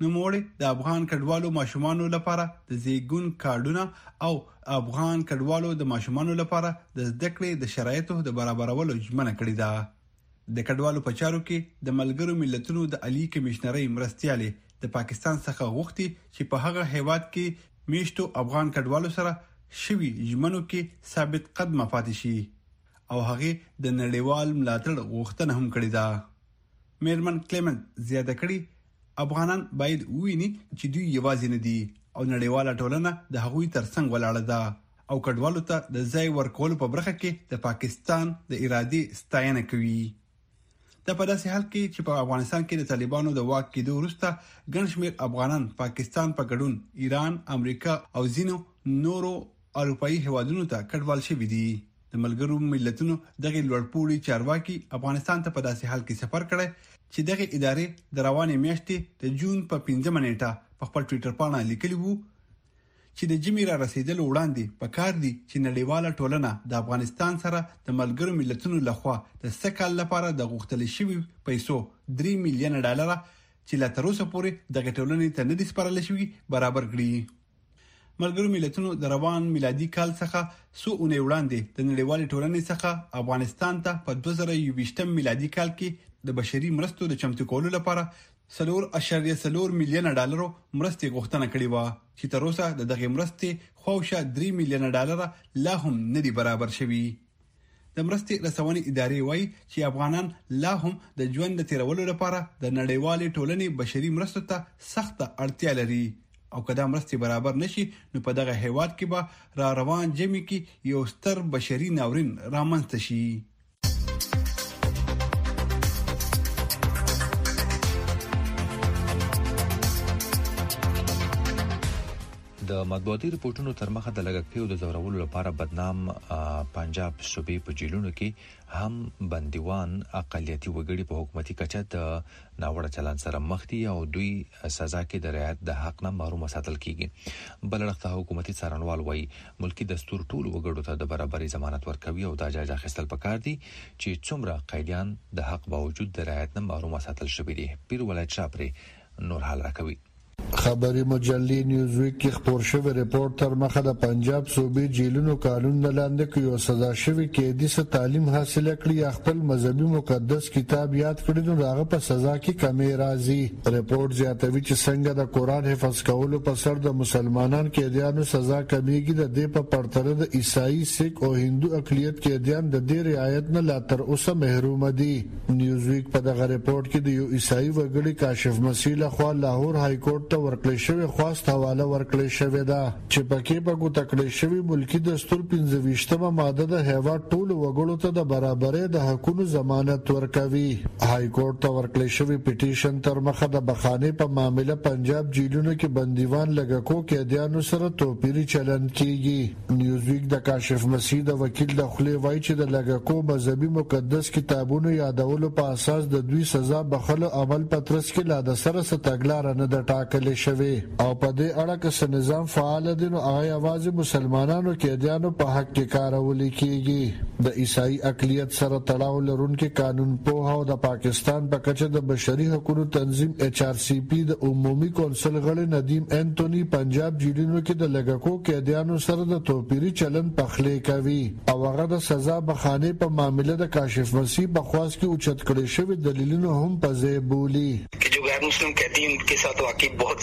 نوموړي د افغان کډوالو ماشومانو لپاره د زیګون کارډونه او افغان کډوالو د ماشومانو لپاره د زده کړې د شرایطو د برابرولو ژمنه کړې ده. د کډوالو په چارو کې د ملګرو ملتونو د عالی کمشنرۍ مرستيالې د پاکستان څخه غوښتي چې په هغه هیواد کې میشتو افغان کډوالو سره شوي ژمنو کې ثابت قدمه پاتې شي او هغه د نړیوال ملاتړ غوښتنه هم کړې ده. میرمن کلیمنت زیاته کړي افغانان باید ویني چې دوی یوازې نه دي او نړیواله ټولنه د هغوی ترڅنګ ولاړه ده او کډوالو ته د ځای ورکول په برخه کې د پاکستان د ارادې ستاینه کوي. د په داسې حال کې چې په افغانستان کې د طالبانو د واک کېدو وروسته ګڼ شمېر افغانان پاکستان په ګډون ایران، امریکا او ځینو نورو اروپאי هیوادونو ته کډوال شوي دي. د ملګرو ملتونو دغه لوړپوړي چارواکي افغانستان ته په داسې حال کې سفر کړی چې دغه ادارې د روانې میاشتې د جون په 15 نیټه په خپل ټوئیټر باندې لیکلی وو چې د جمی را رسیدلو وړاندې په کار دي چې نړیواله ټولنه د افغانستان سره د ملګرو ملتونو لخوا د سکهال لپاره د غوښتل شوی پیسو $3 میلیون چې لا تر اوسه پورې د ټولنې ته نه دي سپارل شوی برابر کړي. ملګرو ملتونو د روان میلادي کال څخه څو اونۍ وړاندې د نړیوالې ټولنې څخه افغانستان ته په 2020 میلادي کال کې د بشري مرستو د چمتو کولو لپاره $4.4 میلیون مرستې غوښتنه کړې و چې تر اوسه د دغه مرستې خواوشا $3 میلیون لا هم نه دي برابر شوي. د مرستې رسونې ادارې وایي چې افغانان لا هم د ژوند تیرولو لپاره د نړیوالې ټولنې بشري مرستو ته سخت اړتیا لري او کله مرستې برابر نشي نو په دغه هیواد کې به را روان جمی کې یو ستر بشري ناورین رامنځته شي. د مطبوعاتي ریپورتونو تر مخه د لګښتیو د زورولو لپاره بدنام پنجاب صوبې په جیلونو کې هم بندیوان اقلیتي وګړي په حکومتي کچه د ناوړه چلند سره مخ دي او دوی سزا کې د رعایت د حق نه محروم ساتل کیږي. بل اړخ حکومتي څارنوال وایي ملکی دستور ټول وګړو ته د برابرۍ ضمانت ورکوي او د جاج اخیستل پکار دي چې څومره قیدیان د حق باوجود د رعایت نه محروم ساتل شوي دي. پیر ولایت شاپري نور حال راکوي. خبري مجلې نیوزویک کې خبر شوی ریپورت تر مخه د پنجاب صوبې جیلونو قانون لاندې کې یو سزا شوی کېدی څه تعلیم حاصل کړی خپل مذهبي مقدس کتاب یاد کړی نو هغه په سزا کې کمی راځي. ریپورت زیاتوي چې څنګه د قران حفظ کولو په سر د مسلمانانو کېدیانو سزا کمیږي د دې په پرتله د عیسائی، سیک او هندو اقلیت کېدیان د دې رعایت نه لا تر اوسه محروم دي. نیوزویک په دغه ریپورت کې د یو عیسائی وګړي کاشف مسیح لخوا لاهور های کورټ ته ورکړل شوی خواست حواله ورکړل شوی دا چې پکې په ګوته کړل شوی ملکی دستور 25مه ماده د هیواد ټول وګړو ته د برابرۍ د حقوقو ضمانت ورکوي. های کورټ ته ورکړل شوی پټیشن تر مخه د بخانه په معاملې پنجاب جیلونو کې بندیوان لګکو کېدیانو سره توپیری چلند کیږي. نیوزویک د کاشف مسیح د وکیل د خلی وایي چې د لګکو مذهبي مقدس کتابونو یادولو په اساس د دوی سزا بخلو عمل پترس کې لا د سره ستګلار نه د ټاکل شوی او په دې اړه کې نظام فعال دي نو هغه یوازې مسلمانانو کېدیانو په حق کې کارول کیږي. د عیسائی اقلیت سره تړاو لرونکي قانون په او د پاکستان په کچه د بشري حقوقو تنظیم HRCP د عمومي کونسل غړي ندیم انټونی پنجاب جیلونو کې د لګکو کېدیانو سره د توپیری چلن پخلی کوي او هغه د سزا بخانه په معاملې د کاشف مسیح په خواص کې اوچت کړي شوی دلیلونه هم په ځای بولی कि जो गैर मुस्लिम कैदी उनके साथ वाकई बहुत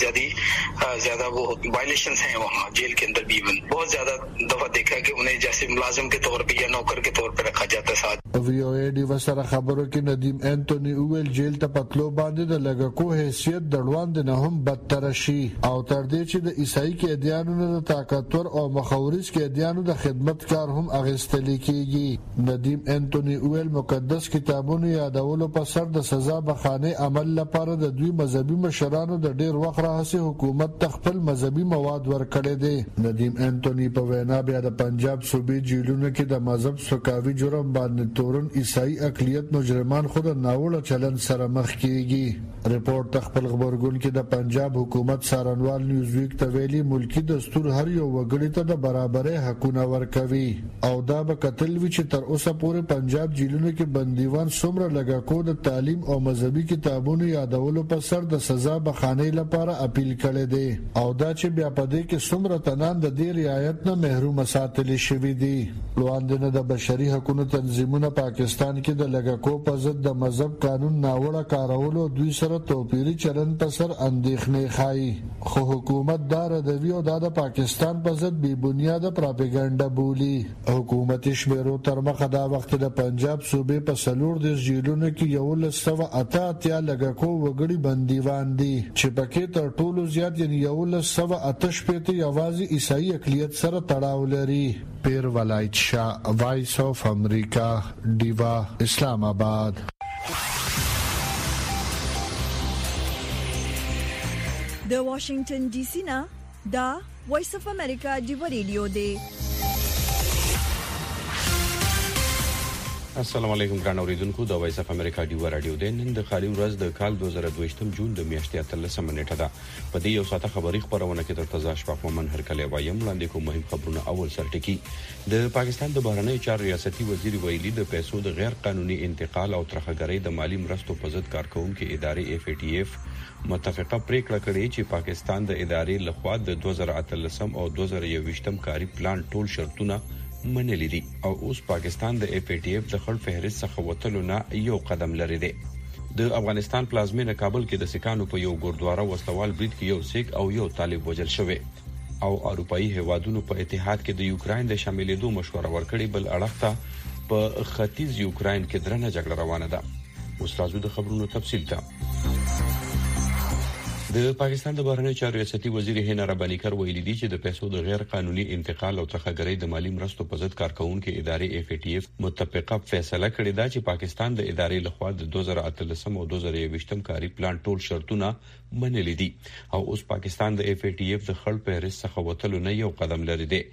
ज्यादा वो वायलेशंस हैं वहाँ जेल के अंदर भी बहुत ज्यादा दफा देखा है कि उन्हें जैसे मुलाजिम के तौर पे या नौकर के तौर पे रखा जाता है. साथ VOA ډیو سره خبرو کې ندیم انټونی اویل جیل ته پتلو باندې د لګکو حیثیت دړوند نه هم بدتر شي او تر دې چې د عیسائی کېدیانو نه طاقتور او مخاورز کېدیانو د خدمت کار هم اغستل کیږي. ندیم انټونی اویل مقدس کتابونو یادولو په سر د سزا بخانه عمل لپاره د دوی مذهبي مشرانو د ډیر وخت راهسي حکومت خپل مذهبي مواد ورکړي دي. ندیم انټونی په وینا بیا د پنجاب صوبې جیلونو کې د مذهب سوکاوي جرم باندې تورن عیسائی اقلیت مجرمان خود ناوړه چلند سره مخ کیږي. ریپورت خپل خبرګون کې د پنجاب حکومت سارنوال نیوزویک ته ویلي ملکی دستور هر یو وګړي ته د برابرۍ حقونه ورکوي او دا به کتل وی چې تر اوسه پورې پنجاب جیلونو کې بندیوان څومره لګاکو د تعلیم او مذهبي کتابونو یادولو په سر د سزا بخانې لپاره اپیل کړی دی او دا چې بیا په دې کې څومره تنان د دې رعایت نه محروم ساتل شوی دي. لوندنه د بشري حقوقو تنظیمونه پاکستان کې د لګکو په ضد د مذهب قانون ناوړه کارولو دوی سره توپیری چلن په سر اندېښنې ښایي، خو حکومت دا ردوي او دا د پاکستان په ضد بې بنیاده پراپګاندا بولي. حکومت شمیرو تر مخه دا وخت د پنجاب صوبې په 14 جیلونو کې 1188 لګکو وګړي بنديوان دي چې پکې تر ټولو زیات یعنی 1188 یوازې عیسائی اقلیت سره تړاو لري. پیر ولایت شاه، وایس اف امریکا، ډیوا، اسلام آباد. د واشنگټن ډي سي نه دا وایس اف امریکا ډیوا ریډیو دی. السلام علیکم ګران اوریدونکو، د وایس اف امریکا ډیوا رادیو د نن د خالي ورځ د کال 2022 جون د میاشتې 13 نیټه ده. په دې یو ساعته خبري خبرونه کې د تزا شپه مومن هرکلی وایم لاندې کوم مهم خبرونه. اول سرټکی د پاکستان د بهرنی چارو ریاستي وزیر ویلي د پیسو د غیر قانوني انتقال او ترخګرۍ د مالی مرستو په ضد کارکونکو ادارې FATF متفقه پریکړه کړې چې پاکستان د ادارې لخوا د 2013 او 2021 کاري پلان ټول شرطونه منلي دي او اوس پاکستان د FATF د خړ فهرست څخه وتلو نه یو قدم لري دی. د افغانستان پلازمینه کابل کې د سکانو په یو ګوردواره وسلوال برید کې یو سیک او یو طالب وژل شوی او اروپאי هوادونو په اتحاد کې د یوکرين د شاملېدو مشوره ورکړې، بل اړخ ته په ختیځ یوکرين کې درنه جګړه روانه ده. اوس راځو د خبرونو تفصیل ته. د پاکستان د بهرنی چارو ریاستي وزیر هینا ربانی کر ویلي دي چې د پیسو د غیر قانوني انتقال او ترخګرۍ د مالی مرستو په ضد کارکونکو ادارې FATF متفقه فیصله کړې ده چې پاکستان د ادارې لخوا د 2013 او 2021 کاري پلان ټول شرطونه منلي دي او اوس پاکستان د FATF د خړ فهرست څخه وتلو نه یو قدم لري دی.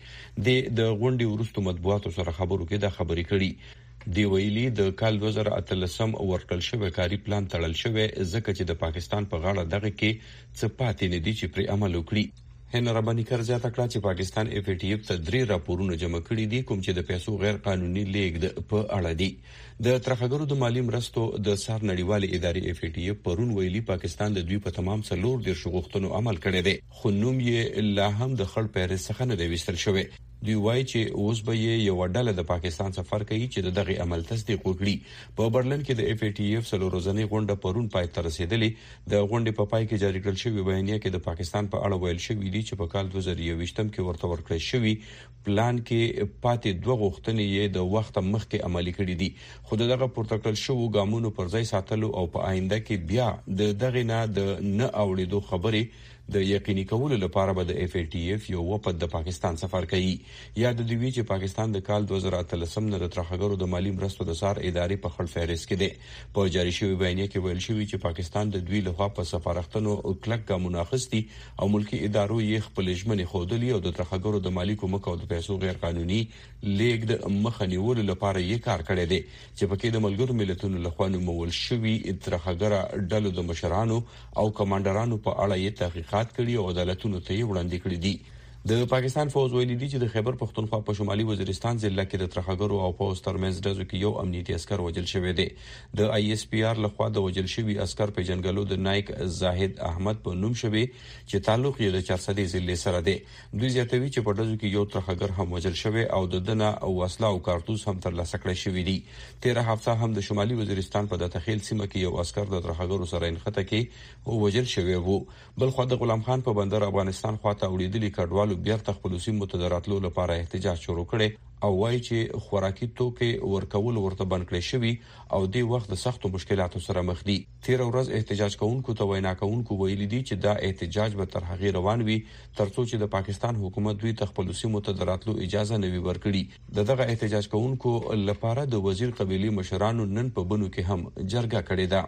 د غونډې وروسته مطبوعاتو سره خبرو کې دا خبرې کړي. دی ویلي د کال 2013 ورکړل شوی کاري پلان تړل شوی ځکه چې د پاکستان په غاړه دغه کې څه پاتې نه دي چې پر عمل وکړي. هینا ربانی کر زیاته کړه چې پاکستان FATF ته 3 راپورونه جمع کړي دي کوم چې د پیسو غیر قانوني لیږد په اړه دي. د ترخګرو د مالی مرستو د سار نړیوالې ادارې FATF پرون ویلي پاکستان د دوی په تمام 14 غوښتنو عمل کړی دی، خو نوم یې لا هم د خړ پیرس څخه نه دی وستل شوی. دوی وایي چې اوس به یو ډله د پاکستان سفر کوي چې دغه عمل تصدیق وکړي. په برلن کې د FATF څلورورځنۍ غونډه پرون پای ته رسیدلې. د غونډې په پای کې جاری کړل شوی بیانیه کې د پاکستان په اړه ویل شوی دی چې په کال 2021 کې ورته ورکړل شوی پلان کې پاتې 2 غوښتنې یې د وخت مخکې عملي کړې دي، خو دغه پورته کړل شوی ګامونو پر ځای ساتلو او په آینده کې بیا دغه نه د نه اوړېدو خبرې د یقیني کولو لپاره به د FATF یو وفد د پاکستان سفر کوي. یاد دی چې پاکستان د کال 2013 نه د ترخګرو د مالی مرستو د سار ادارې په خړ فهرست کې دی. په جاری شوی بیانیه کې ویل شوی چې پاکستان د دوی لخوا په سفارښتونو او کلک ګامونه اخیستي او ملکی ادارو یې خپل ژمنې خودلی او د ترخګرو د مالی کومک او د پیسو غیر قانوني لیږد مخه نیولو لپاره یې کار کړی دی چې پکې د ملګرو ملتونو لخوا نومول شوی ترخګر ډلو د مشرانو او کمانډرانو په اړه یې تحقیقات کړي او عدالتونو ته یې وړاندې کړي دي. د پاکستان فوج ویلي دي چې د خیبر پختونخوا په شمالي وزیرستان ضلع کې د ترخګرو او پوز ترمنځ ډزو کې یو امنیتي عسكر وژل شوی دی. د ISPR لخوا د وژل شوی عسكر په جنګلو د نایک زاهد احمد په نوم شوی چې تعلق یې د 400 ضلع سره دی. دوی زیاتوي چې په ډزو کې یو ترخګر هم وژل شوی او د دنه او وسله او کارتوس هم ترلاسه کړی شوی دی. 13 هفته هم د شمالي وزیرستان په دتخیل سیمه کې یو عسكر د ترخګرو سره انخته کې وژل شوی وو. بل خو د غلام خان په بندر افغانستان خواته وړېدلي کډوالو بیرته خپل سیمو ته دراتلو لپاره احتجاج شروع کړي او وایي چې خوراکي توکي ورکول ورته بند کړی شوی او د وخت د سختو مشکلاتو سره مخ دي. 13 ورځ احتجاج کوونکو ته وینا کوونکو ویلي دي چې دا احتجاج به تر هغه روان وي ترڅو چې د پاکستان حکومت دوی ته خپل سیمو ته دراتلو اجازه نه وي ورکړي. دغه احتجاج کوونکو لپاره د وزیر قبيلي مشرانو نن په بنو کې هم جرګه کړې ده.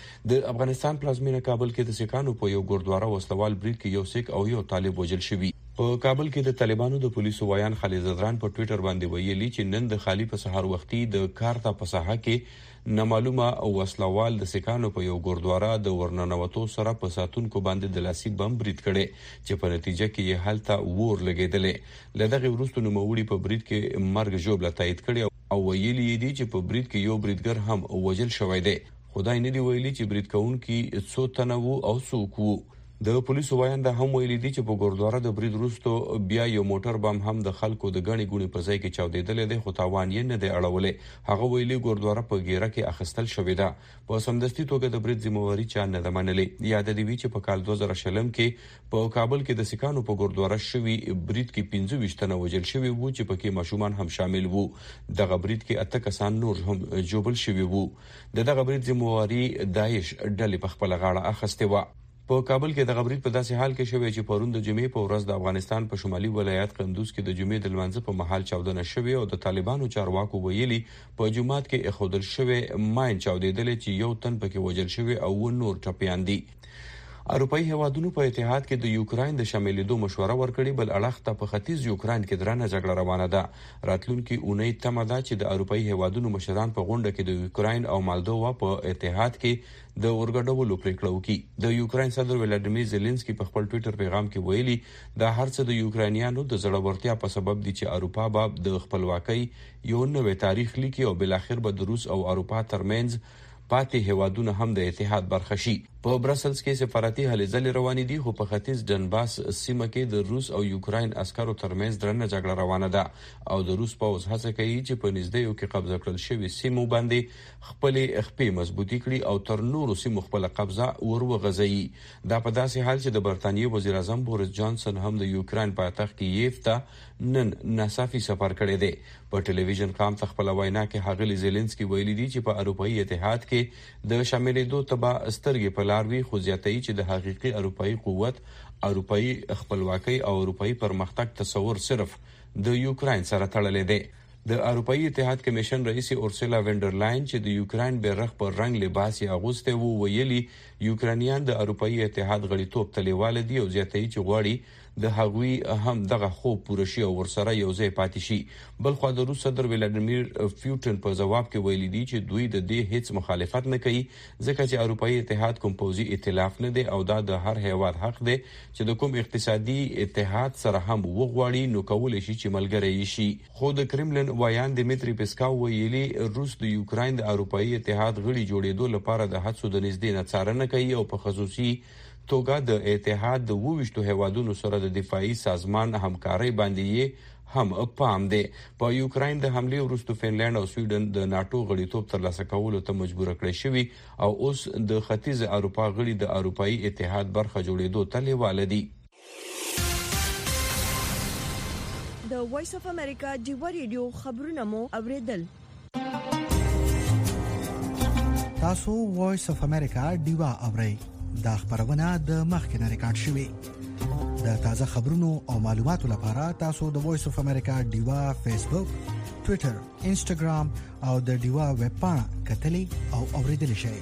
د افغانستان پلازمینه کابل کې د سکانو په یو ګوردواره وسلوال برید کې یو سیک او یو طالب وژل شوی. په کابل کې د طالبانو د پولیسو وایان خالد زدران په ټوئیټر باندې ویلي چې نن د خالی په سحر وختي د کارتا په ساحه کې نامعلومه وسلوال د سکانو په یو ګوردواره د ورننوتو سره په ساتونکو باندې د لاسي بم برید کړي چې په نتیجه کې یې حالت ور لګیدلې. لدغه وروسته نوموړي په برید کې مرګ ژوبله تایید کړي او ویلي دي چې په برید کې یو بریدګر هم وژل شوی دی. خدای نه دی ویلي چې برید کوونکي څو تنه وو او څوک وو. د پولیسو وایند هم ویلي دي چې په ګوردواره د برید وروسته بیا یو موټر بم هم د خلکو د غني ګونی په ځای کې چاودیدل دي، خو تاوان یې نه دی اړولې. هغه ویلي ګوردواره په ګیره کې اخیستل شوې ده. په سمدستي توګه د برید ذمہواری چا نه ده منلې. یاد دی چې په کال 2020 کې په کابل کې د سکانو په ګوردواره شوی برید کې 25 تنه وژل شوي وو چې پکې ماشومان هم شامل وو. دغه برید کې 8 کسان نور هم جوبل شوي وو. دغه برید ذمہواری داعش ډلې په خپل غاړه اخیسته و. په کابل کې د غبرید په داسې حال کې شوی چې پرون د جمعې په ورځ د افغانستان په شمالي ولایت قندوز کې د جمعې د لمانځه په محل چاودنه شوې او د طالبانو چارواکو ویلي په جمعات کې اخودل شوی ماین چاودیدل چې یو تن پکې وژل شوی او نور ټپيان دي. اروپאי هوادونو په اتحاد کې د یوکراین د شاملېدو مشوره ورکړې، بل اړخ ته په ختیځ یوکراین کې درنه جګړه روانه ده. راتلونکي اونۍ تمه ده چې د اروپאי هوادونو مشران په غونډه کې د یوکراین او مالدووا په اتحاد کې د ورګډولو پریکړه وکړي. د یوکراین صدر ولادیمیر زيلنسکي په خپل ټوئیټر پیغام کې ویلي دا هرڅه د یوکراینیانو د زړورتیا په سبب دي چې اروپا به د خپلواکۍ یو نوې تاریخ لیکي او بل اخر به د روس او اروپا ترمنځ پاتې هوادونه هم د اتحاد برخه شي. په برسلز کې سفارتي هلې ځلې روانې دي، خو په ختیځ ډنباس سیمه کې د روس او یوکراین عسکرو ترمنځ درنه جګړه روانه ده او د روس پوځ هڅه کوي چې په نږدې کې قبضه کړل شوی سیمو باندې خپل خپې مضبوطی کړي او تر نورو سیمو خپل قبضه وروغځي. دا په داسې حال چې د برتانیې وزیر اعظم بوریس جانسن هم د یوکراین پایتخت کیف ته نن ناڅاپي سفر کړی دی. په ټلویزیون کام ته خپل وینا کې هغه زيلنسکي ویلي دي چې په اروپאי اتحاد کې د شاملېدو تبع سترګې په لاروي خو زیاتوي چې د حقيقي اروپאי قوت، اروپאי خپلواکۍ او اروپאי پرمختګ تصور صرف د یوکراین سره تړلې دی. د اروپאי اتحاد کمیشن رئیس اورسولا وینډرلاین چې د یوکراین بیرغ پر رنگ لباس یې اغوسته وو ویلي یوکرانیان د اروپאי اتحاد غړیتوب تلیواله دي او زیاتوي چې غواړي د هغوی هم دغه خوب پوره شي او ورسره یو ځای پاتې شي. بلخو د روس صدر ولادیمیر پوتین په جواب کې ویلي دي چې دوی د دې هیڅ مخالفت نه کوي ځکه چې اروپאי اتحاد کوم پوځي ائتلاف نه دی او دا د هر هیواد حق دی چې د کوم اقتصادي اتحاد سره هم وغواړي نو کولای شي چې ملګری شي. خو د کرملن وایان دمیتری پسکاو ویلي روس د یوکراین د اروپאי اتحاد غړي جوړېدو لپاره د هڅو د نږدې نه څارنه کوي او په خصوصي توګه د اتحاد د 22 هیوادونو سره د دفاعي سازمان همکارۍ باندې هم پام دی. په یوکراین د حمله وروسته فنلند او سویډن د ناتو غړیتوب ترلاسه کولو ته مجبور کړي شوي او اوس د ختیځ اروپا غړي د اروپאי اتحاد برخه جوړېدو ته لیواله دي. د وایس اف امریکا ډیوا ریډیو خبرونه مو اوریدل. تاسو وایس اف امریکا ډیوا اورئ. دا خبرونه د مخکنه ریکارډ شوې. د تازه خبرونو او معلوماتو لپاره تاسو د وایس اف امریکا ډیوا فیسبوک، ټوئیټر، انسټاګرام او د ډیوا ویب پاڼه کتلي او اوریدل شئ.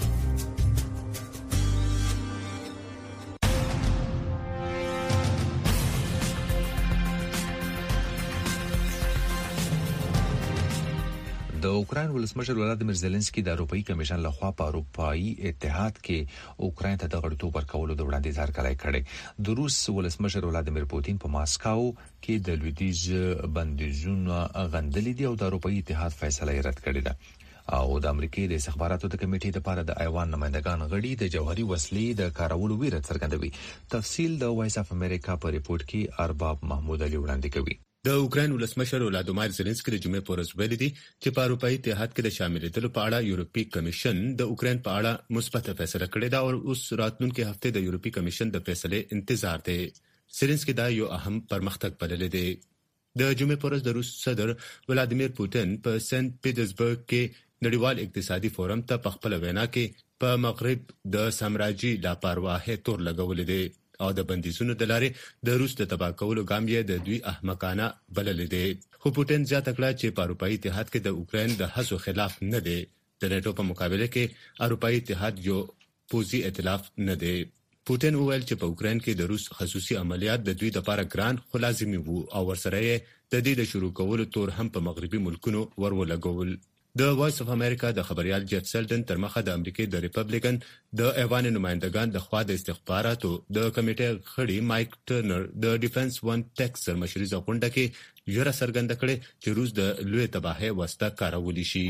د اوکراین ولسمشر ولادیمیر زيلنسکي د اروپאי کمیشن لخوا په اروپאי اتحاد کې اوکراین ته د غړیتوب ورکولو د وړاندیز هرکلی کړی. د روس ولسمشر ولادیمیر پوتین په ماسکاو کې د لویدیز بندیزونو غندلې دي او د اروپאי اتحاد فیصله رد کړې ده او د امریکای د استخباراتو د کمیټې لپاره د ایوان نمائندگان غړي د جوهري وسلې د کارولو ویره څرګندوي. تفصیل د وایس اف امریکا په ریپورت کې ارباب محمود علي وړاندې کوي. د اوکراین ولسمشر ولادیمیر زيلنسکي د جمعې پر ورځ ویلي دي چې په اروپאי اتحاد کې د شاملېدلو په اړه یورپی کمیشن د اوکراین په اړه مثبت فیصله کړې ده او اوس راتلونکي هفته د یورپی کمیشن د فیصلې انتظار دی. زيلنسکي دا یو اهم پرمختګ بللی دی. د جمعې پر ورځ د روس صدر ولادیمیر پوتین په سنت پیټرزبرګ کې نړیوال اقتصادي فورم ته په خپل وینا کې په مغرب د سامراجي لاپرواهۍ تور لګولې دي او د بندیزونو د لارې د روس د تباه کولو ګام یې د دوی احمقانه بللې دي. خو پوتین زیاته کړه چې په اروپאי اتحاد کې د اوکراین د هڅو خلاف نه دی. د نیټو په مقابله کې اروپאי اتحاد یو پوځي ائتلاف نه دی. پوتین وویل چې په اوکراین کې د روس خصوصي عملیات د دوی لپاره ګران خو لازمي وو او ورسره یې د دې د شروع کولو تور هم په مغربي ملکونو ورولګول. د وایس اف امریکا د خبريال جیف سلټن تر مخه د امریکای د ریپبلیکن د ایوان نمائندگان د خوا د استخباراتو د کمیټې خړی مایک ټرنر د ډیفنس ون ټیکس سرمشري ځغونډه کې یره څرګنده کړې چې روس د لوی تباہي واسطه کارولې شي.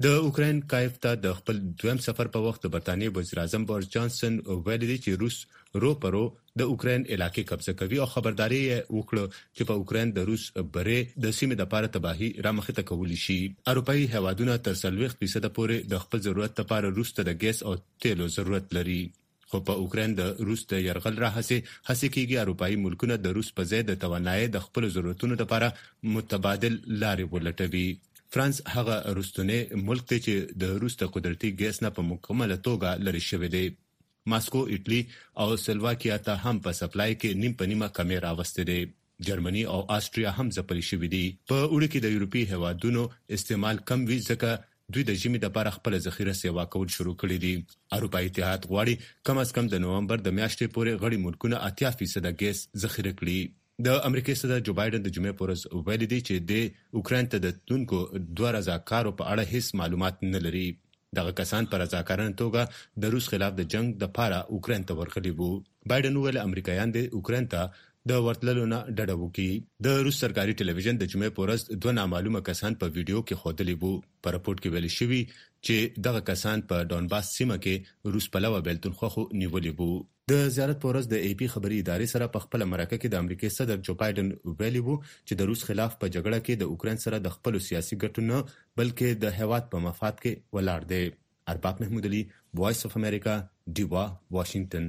د اوکرين کایف ته د خپل دویم سفر په وخت د برتانیې وزیر اعظم بورس جانسن ویلي دی چې روس روپرو د اوکرين علاقې قبضه کوي او خبرداري وکړه چې په اوکرين د روس بره د سیمې د لپاره تباہي رامخته کولی شي. اروپאי هوادونه تر 40% پورې د خپل ضرورت لپاره روس ته د ګیس او تیلو ضرورت لري. خو په اوکرين د روس د يرغل راهسي کېږي اروپאי ملکونه د روس په ځای د توانایي د خپل ضرورتونو لپاره متبادل لارې ولټوي. فرانس هغه روسونه ملک ته چې د روس د قدرتي ګیس نه په مکمله توګه لري شوی دی. ماسکو، ایټلی او سلواکیا ته هم په سپلای کې نیم په نیمه کمی راوستي دي. جرمني او آسټریا هم ځپلي شوی دي. په وړ کې د یورپی هوادونو استعمال کم وی ځکه دوی د ژمي د لپاره خپل ذخیره سیوا کول شروع کړی دي. اروپאי اتحاد غواړي کم از کم د نومبر د میاشتې پورې غړي ملکونه 80% ګیس ذخیره کړي. د امریکای صدر جو بایدن د جمعې پورز ویلي دی چې د اوکرين ته د تونکو 2000 کارو په اړه هیڅ معلومات نه لري. دغه کسان پر رضاکارانه توګه د روس خلاف د جنگ د لپاره اوکرين ته ورغلي وو. بایدن ویل امریکایان د اوکرين ته د ورتللو نه ډډه وکړي. د روس سرکاري ټلویزیون د جمعې پورز دوه نامعلومه کسان په ویډیو کې ښودلي وو. په راپورټ کې ویل شوی چې دغه کسان په ډونباس سیمه کې روس پلوه بیلتون خو نیولي وو. د زیارت پورز د ای پی خبري ادارې سره په خپل مرکه کې د امریکای صدر جو بایدن ویلي وو چې د روس خلاف په جګړه کې د اوکرين سره د خپل سیاسي ګټو نه بلکې د هیواد په مفاد کې ولاړ دی. ارباب محمود علي، وایس اف امریکا، ډیوا، واشنگټن.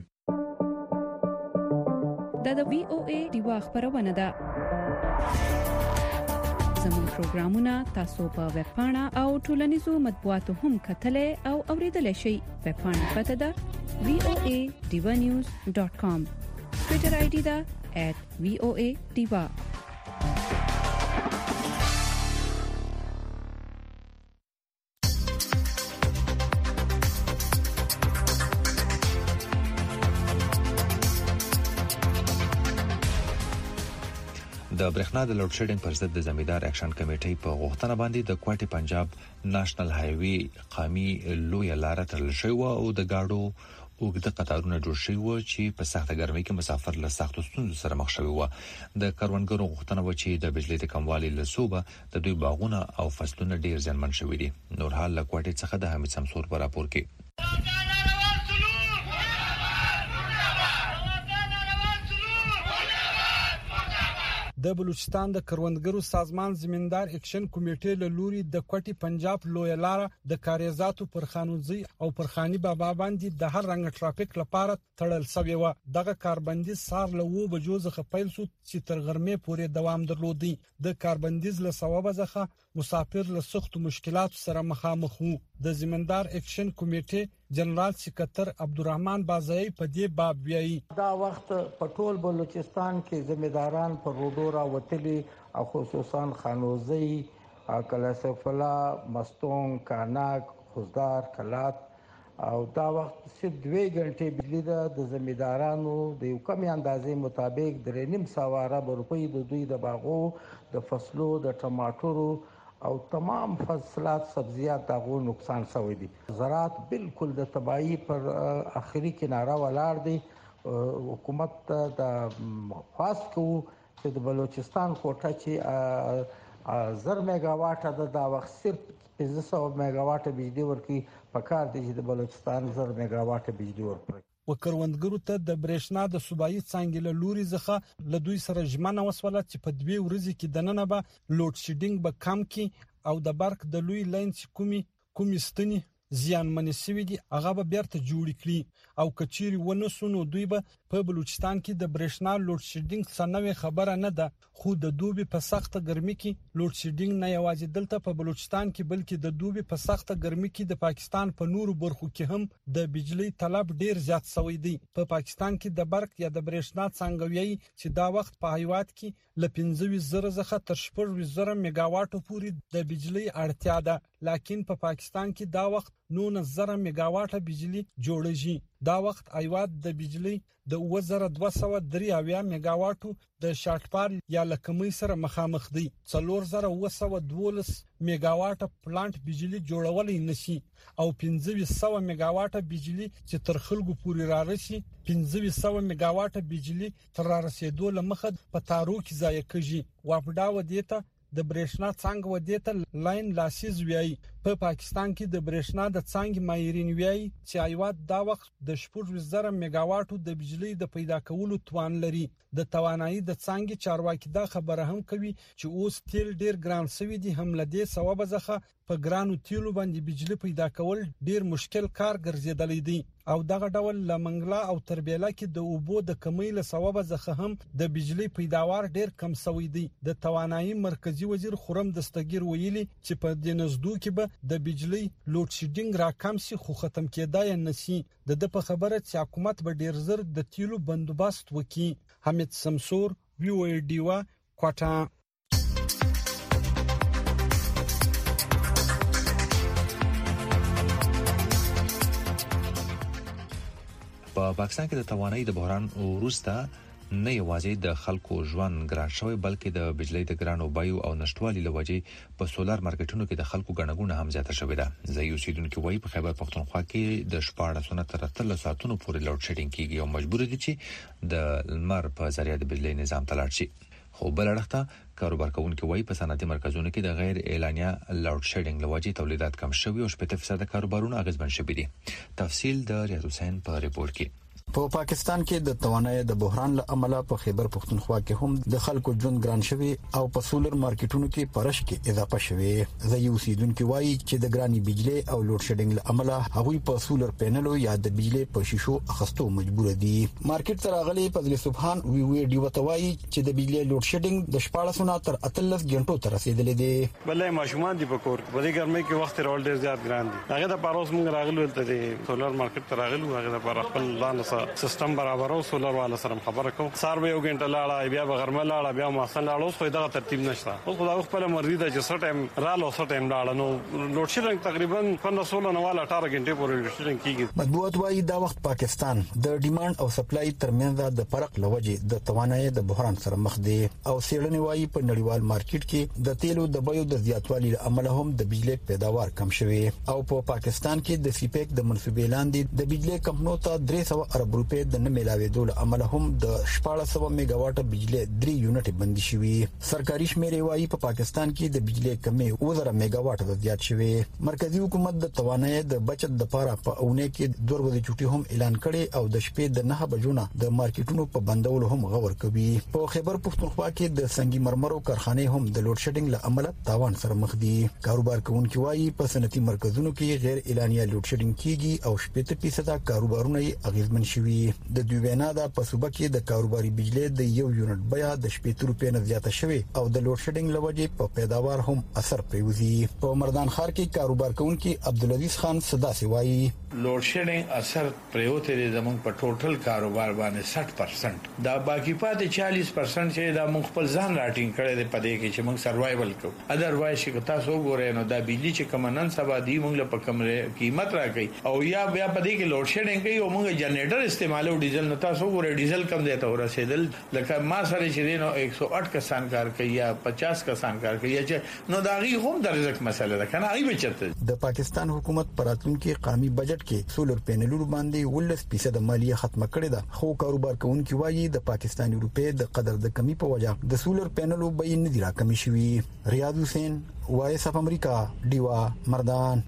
د وی او ای ډیوا خبرونه ده. زموږ پروګرامونه تاسو په ویب پاڼه او ټولنیزو مطبوعاتو هم کتلې او اوریدلای شئ. ویب پاڼه پته ده voadivanews.com. Twitter ID da @voadiva. د برېښنا د لوډ شیډینګ پر ضد د زمیندار اکشن کمیټې په غوښتنه باندې د کوټي پنجاب نېشنل هایوي قامي لوی لار تړل شوی او د گاډو اوږده قطارونه جوړ شوي و چې په سخته ګرمۍ کې مسافر له سختو ستونزو سره مخ شوي و. د کروندګرو غوښتنه و چې د بجلی د کموالي له سببه د دوی باغونه او فصلونه ډیر زیانمن شوي دي. نور حال له کوټي څخه د حمید سمسور په راپور کې. د بلوچستان د کروندګرو سازمان زمیندار اکشن کمیټې له لوري د کوټي پنجاب لوی لار د کاریزاتو پر خانوزي او پر خاني بابا باندې د هر رنګ ټرافیک لپاره تړل شوی و. دغه کاربندیز سار له و بجو ځخه پیل شو چې تر غرمې پورې دوام درلودي. د کاربندیز له سبب ځخه مسافر له سخت مشکلات سره مخامخ وو. د زمیندار اکشن کمیټې جنرال سکرټر عبدالرحمن بازایی په دې باب ویایي دا وخت په ټول بلوچستان کې زمینداران پر روډو راوتلي او خصوصا خانوزي، کلاسفلا، مستون، کاناک، خوزدار، کلات او دا وخت صرف 2 غنټې بجلی د زمیندارانو د یو کمی اندازې مطابق 3.5 روپۍ د دوی د باغو د فصلو د ټماټرو او تمام فصلات سبزیات دغه نقصان شوی دي. زراعت بالکل د تباہی پر اخري کناره ولاړ دي. حکومت د خاص کو چې د بلوچستان کوټه چې 1000 میگا واټ د وخت صرف 500 میگا واټ بجلی ورکي پکار دي چې د بلوچستان 1000 میگا واټ بجلی ورکړي. وکروندګرو ته د برېښنا د صوبایي څنګه له لوري ځخه له دوی سره ژمنه وسوله چې په 2 ورځې کې دننه به لوډ شیډینګ به کم کی او د برق د لوی لاین کومي ستنی زیان منسوي دي هغه به بیرته جوړ کړي او کچيري ونسونو دوی به په بلوچستان کې د برېښنا لوډ شیډینګ څنګه خبره نه ده. خو د دوبي په سخته ګرمۍ کې لوډ شیډینګ نه یوازې دلته په بلوچستان کې بلکې د دوبي په سخته ګرمۍ کې د پاکستان په نورو برخو کې هم د بجلی طلب ډیر زیات شوی دی. په پاکستان کې د برق یا د برېښنا څنګه ویي چې دا وخت په هیواد کې ل 15,000 څخه تر 14,000 میگا واټو پورې د بجلی اړتیا ده. لکه په پاکستان کې دا وخت 9,000 میگا واټه بجلی جوړیږي. دا وخت ایواد د بجلی د 2203 میگا واټو د شارټپار یا لکمې سره مخامخ دي. 4212 میگا واټه پلانټ بجلی جوړولای نشي او 1500 میگا واټه بجلی چې تر خلکو پورې رارسي 1500 میگا واټه بجلی تر رسیدو لمخه په تارو کې ځای کېږي. واپډا ودیته د برېښنا څنګه ودیته لاین لاسیز ویایي په پاکستان کې د برېښنا د څانګې ماهرین وایي چې ایواد دا وخت د 40,000 میگاواټو د بجلی د پیدا کولو توان لري. د توانایي د څانګې چارواکي دا خبره هم کوي چې اوس تیل ډیر ګران شوی دي، هم لدې سبب ځخه په ګرانو تیلو باندې بجلی پیدا کول ډیر مشکل کار ګرځیدلی دی. او دغه ډول لمنګلا او تربیلا کې د اوبو د کمی له سبب ځخه هم د بجلی پیداوار ډیر کم شوی دی. د توانایي مرکزی وزیر خرم دستگیر ویلي چې په دې نزدو کې به د بجلی لوډ شیډینګ راکم شي، خو ختم کېدای نه شي. د په خبره چې حکومت به ډیر زر د تیلو بندوبست وکړي. حمید سمسور، وی او ای ډیوا، کوټا. په پاکستان کې د توانایي د بحران وروسته نه یوازې د خلکو ژوند ګران شوی بلکې د بجلی د ګرانو بیو او نشټوالي لوجې په سولر مارکیټونو کې د خلکو ګڼګونه هم زیاته شوې ده. زه اوسیدونکو وایي په خیبر پختونخوا کې د 14 تر 13 ساعتونو پورې لوډ شیډینګ کیږي او مجبور دي چې د لمر په ذریعہ د بجلی نظام ته لاړ شي. خو بل اړخته کاروبار کوونکو وایي په صنعتي مرکزونو کې د غیر اعلانیه لوډ شیډینګ لوجې تولیدات کم شوي او 70% کاروبارونه اغیزمن شوي دي. تفصیل د ریاض حسین په ریپورت کې. په پاکستان کې د توانایي د بحران له امله په خیبر پختونخوا کې هم د خلکو ژوند ګران شوی او په سولر مارکیټونو کې پرش کې اضافه شوی. زه اوسیدونکو وایي چې د ګراني بجلی او لوډ شیډینګ له امله هغوی په سولر پینلو یا د بجلی په شیشو اخستو مجبور دي. مارکیټ تر اغلی فضل سبحان وی ډی وتوایي چې د بجلی لوډ شیډینګ د 14 تر 18 غنټو تر رسیدلې دي. بلې ماشومان دی په کور په دې ګرمۍ کې وخت راول ډیر زیات ګران دي. هغه د پاروس موږ راغلو ته سولر مارکیټ ته راغلو، هغه د خپل لاندې سیستم برابر او سولر والا سره خبره کوم. سار به یو غنټه لاړه، بیا به غرمه لاړه، بیا ماخصن لاړه. اوس خو دا ترتیب نشته. اوس خدای خپل مرزي ده چې څه ټایم رااله څه ټایم لاړه. نو لوډ شیډینګ تقریبا 15 والا 18 غنټې پورې لوډ شیډینګ کیږي. مطبوعات وايي دا وخت پاکستان د ډیماند او سپلای ترمنځ د فرق لوجې د توانایي د بحران سره مخ دی. او سیړنی وايي په نړیوال مارکیټ کې د تیلو د بیو د زیاتوالي عمله هم د بجلی پیداوار کم شوی. او په پاکستان کې د سیپیک د منصوبې لاندې د بجلی کمپنیو ته 300 ارب روپے د نه ملاوېدو له امله هم د 1400 میگاواټ بجلی 3 یونټ بندي شوی. سرکاري شمیرې وايي په پاکستان کې د بجلی کمی 1000 میگاواټ د زیات شوی. مرکزی حکومت د توانایي د بچت لپاره په اونۍ کې 2 ورځې چټي هم اعلان کړي او د شپې د 9 بجو نه د مارکیټونو په بندولو هم غور کوي. په خیبر پختونخوا کې د سنگي مرمرو کارخانه هم د لوډ شیډینګ له امله تاوان سره مخ دي. کاروبار کوونکي وايي په صنعتي مرکزونو کې غیر اعلانیه لوډ شیډینګ کیږي او 70% کاروبارونه یې اغیزمن شوي. د دوی وینا دا په صوبه کې د کاروباري بجلی د 1 یونټ بیا د 70 روپے نه زیاته شوی او د لوډ شیډینګ لوجې په پیداوار هم اثر پریوزي. په مردان ښار کې کاروبار کوونکي عبدالعزیز خان صدا سی وایي لوډ شیډینګ اثر پریوته دي زموږ په ټوټل کاروبار باندې 60%. دا باقی پاتې 40% چې دا موږ خپل ځان راټینګ کړی دی په دې کې چې موږ سروایوال کوو. ادروایز چې تاسو وګورئ نو دا بجلی چې کمنن سبا دی موږ له په کمره قیمت راکې او یا بیا په دې کې لوډ شیډینګ کوي او موږ جنریټر استعمالو ډیزل نه تاسو وګورئ ډیزل کم دی ته ورسېدل لکه ما سره چې دینو 108 کسان کار کوي یا 50 کسان کار کوي چې نو دا غي هم د رزق مسله ده کنه ای بچته. د پاکستان حکومت پراتونکو قومي بجټ کې سولر پینلونو باندې 18% مالیه ختمه کړې ده. خو کاروبار کوونکي وایي د پاکستاني روپې د قدر د کمی په وجه د سولر پینلو بیه نه دی راکمې شوی. ریاض حسین، وایس اف امریکا، ډیوا، مردان.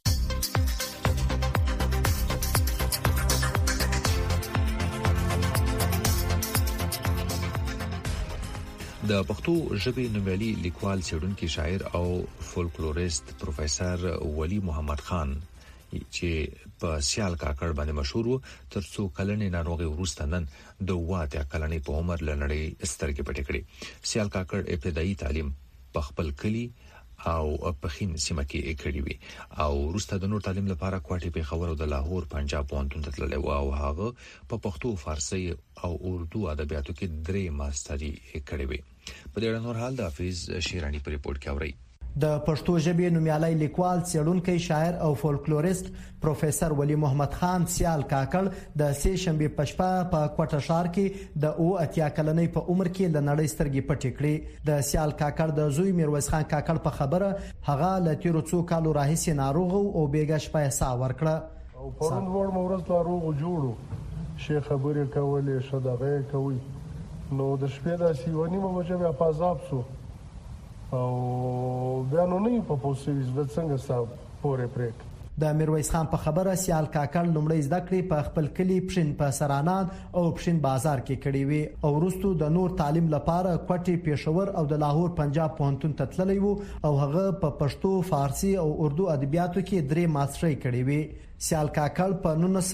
د پښتو ژبې نومیالي لیکوال څېړونکي شاعر او فولکلوریست پروفیسور ولی محمد خان چې په سیال کاکړ باندې مشهور وو تر څو کلنې ناروغي وروسته نن د 8 کلنې په عمر لنړې سترګې پټې کړې. سیال کاکړ ابتدایي تعلیم په خپل کلی او په خین سیمه کې کړی وی او وروسته د نور تعلیم لپاره کوټې په خبرو د لاهور پنجاب پوهنتون ته تللی و او هغه په پښتو، فارسی او اردو ادبیاتو کې 3 ماستري کړی وی. په دې اړه نور حال د حافظ شیرانی په ریپورت کې اوري. د پښتو ژبې نومیالي لیکوال، څېړونکی، شاعر او فولکلوریست پروفیسور ولی محمد خان سیال کاکړ د سې شنبې په شپه په کوټه ښار کې د 8 کلنۍ په عمر کې د نړۍ سترګې پټې کړې. د سیال کاکړ د زوی میرویس خان کاکړ په خبره هغه له تیرو څو کالو راهیسې ناروغ او بیګا شپه ساه ورکړه او پرون ور مورز ناروغ جوړو شي خبرې کولې شدغه کوي نو د شپې د سیونی مو بیا پازاب سو او بیا نو نه په پوسټ د څنګه صاحب پورې پرېږدي. د میرویس خان په خبره سیال کاکړ لومړی زده کړې په خپل کلی پښین په سرانان او پښین بازار کې کړې وي او وروسته د نور تعلیم لپاره کوټي پېښور او د لاهور پنجاب پوهنتون ته تللی وو او هغه په پښتو فارسی او اردو ادبیاتو کې 3 ماسترۍ کړې وي. سیال کاکړ په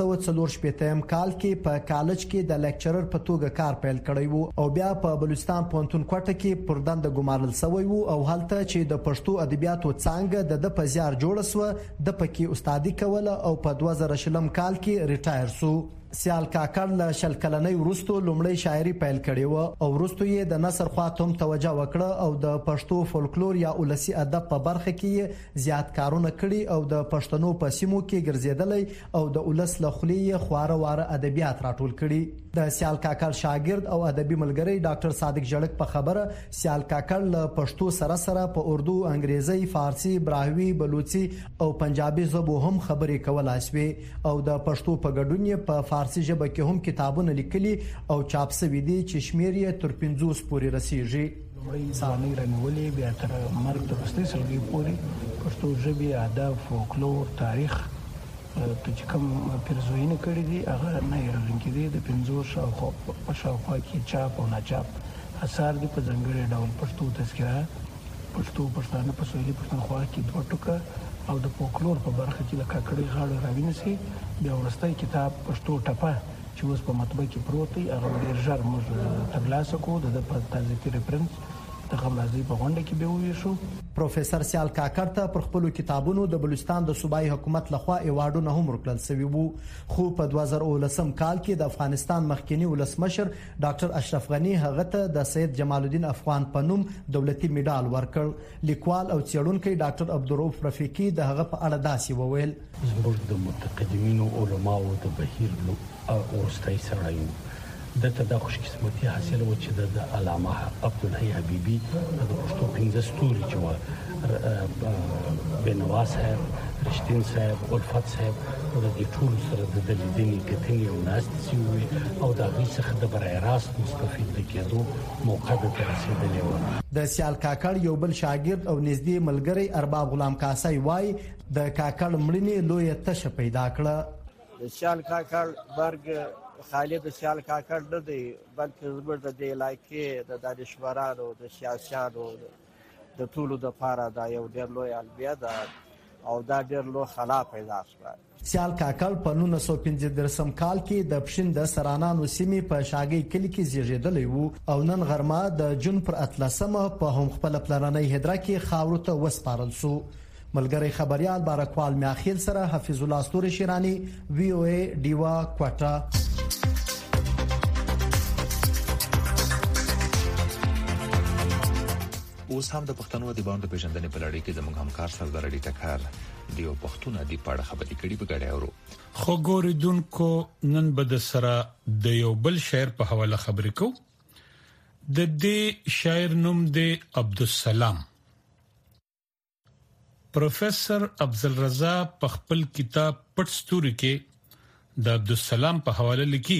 1944 کال کې په کالج کې د لیکچرر په توګه کار پیل کړی وو او بیا په بلوچستان پوهنتون کوټه کې پر دنده ګمارل شوی وو او هلته چې د پښتو ادبیاتو څنګه د پزیار جوړ سو د پکې استادي کوله او په 2000 کال کې ریټایر سو. سیال کاکړ له شل کلنۍ وروسته لومړی شاعري پیل کړې و او وروسته یې د نثر خواته هم توجه وکړه او د پښتو فولکلور یا ولسی ادب په برخه کې زیات کارونه کړي او د پښتنو په سیمو کې ګرځیدلی او د ولس له خولې خواره واره ادبیات راټول کړي. د سیال کاکړ شاګرد او ادبي ملګری ډاکټر صادق جړک په خبره سیال کاکړ له پښتو سره سره په اردو، انګریزي، فارسی، براهوي، بلوچي او پنجابي ژبو هم خبرې کولای شوی او د پښتو په ګډون په فارسی ژبه کې هم کتابونه لیکلي او چاپ شوي دي چې شمیر یې تر 50 پورې رسیږي. لومړی انساني رنولې بیا تر مرګ وروسته سلګي پورې پښتو ژبه، ادب، فولکلور، تاریخ چې کوم پرزوینه کړې دي هغه نه رغونکې دي. د 50 شاوخوا کې چاپ او ناچاپ اثار دي په ځانګړي ډول پښتو تذکره، پښتو پښتانه په سویلي پښتونخوا کې 2 ټکه او د فولکلور په برخه کې د کاکړي غاړه راوینسي. بیا ورسته کتاب پښتو ټپه چې اوس په مطبعه کې پروت دی هغه ډېر ژر موږ ترلاسه کړو د په تازه ریفرنس د خملازي په غونډه کې به وویل شو. پروفیسور سیال کاکړ ته پر خپل کتابونو د بلوچستان د صوبایي حکومت لخوا ایوارډونه هم ورکړل شوي وو خو په 2019 کال کې د افغانستان مخکنی ولسمشر ډاکټر اشرف غنی هغه ته د سید جمال الدین افغان په نوم دولتي میډال ورکړ. لیکوال او څېړونکی ډاکټر عبدالرؤف رفیقي د هغه په اړه داسې وویل: زموږ د متقدمینو علماو د بهیر ورستۍ سړی دته د خوش قسمتي حاصله و چې د علامه عبدالحی حبیبی د پښتو 15 ستوري چې بنوا صاحب، رشتین صاحب، الفت صاحب د دې ټول سره د لیدنې کتنې او ناستې وي او د هغوی څخه د برای راست مستفید کېدو موقع به رسېدلې وه. د سیال کاکړ یو بل شاګرد او نږدې ملګری ارباب غلام کاسای وای د کاکړ مړینې لویه تشه پیدا کړه. د سیال کاکړ برګ خالد د سیال کاکړ نه دی بلکې زموږ د دې علاقې د دانشورانو، د سیاسیانو د ټولو دپاره دا یو ډېر لوی البیه ده او دا ډېر لوی خلا پیدا شوه. سیال کاکړ په 1915 کال کې د پښین د سرانانو سیمې په شاګۍ کلی کې زیږیدلی وو او نن غرمه د جون پر 13 په هم خپل پلاننۍ هدره کې خاورو ته وسپارل شو. ملګری خبريال بارکوال میاخیل سره حفیظ الله استوري شیرانی وی او ای دیوا کوټا. اوس هم د پښتنو ادبیاتو په پیژندنې په لړۍ کې زموږ همکار سردار علي ټکر دیو پښتون ادب په اړه خبرې کړې په ګډه اورو. خو ګوریدونکو نن بد سره د یو بل شاعر په حواله خبرې کو. د دې شاعر نوم دی عبدالسلام. پروفیسور عبدالرضا په خپل کتاب پټ ستوري کې د عبدالسلام په حواله لیکي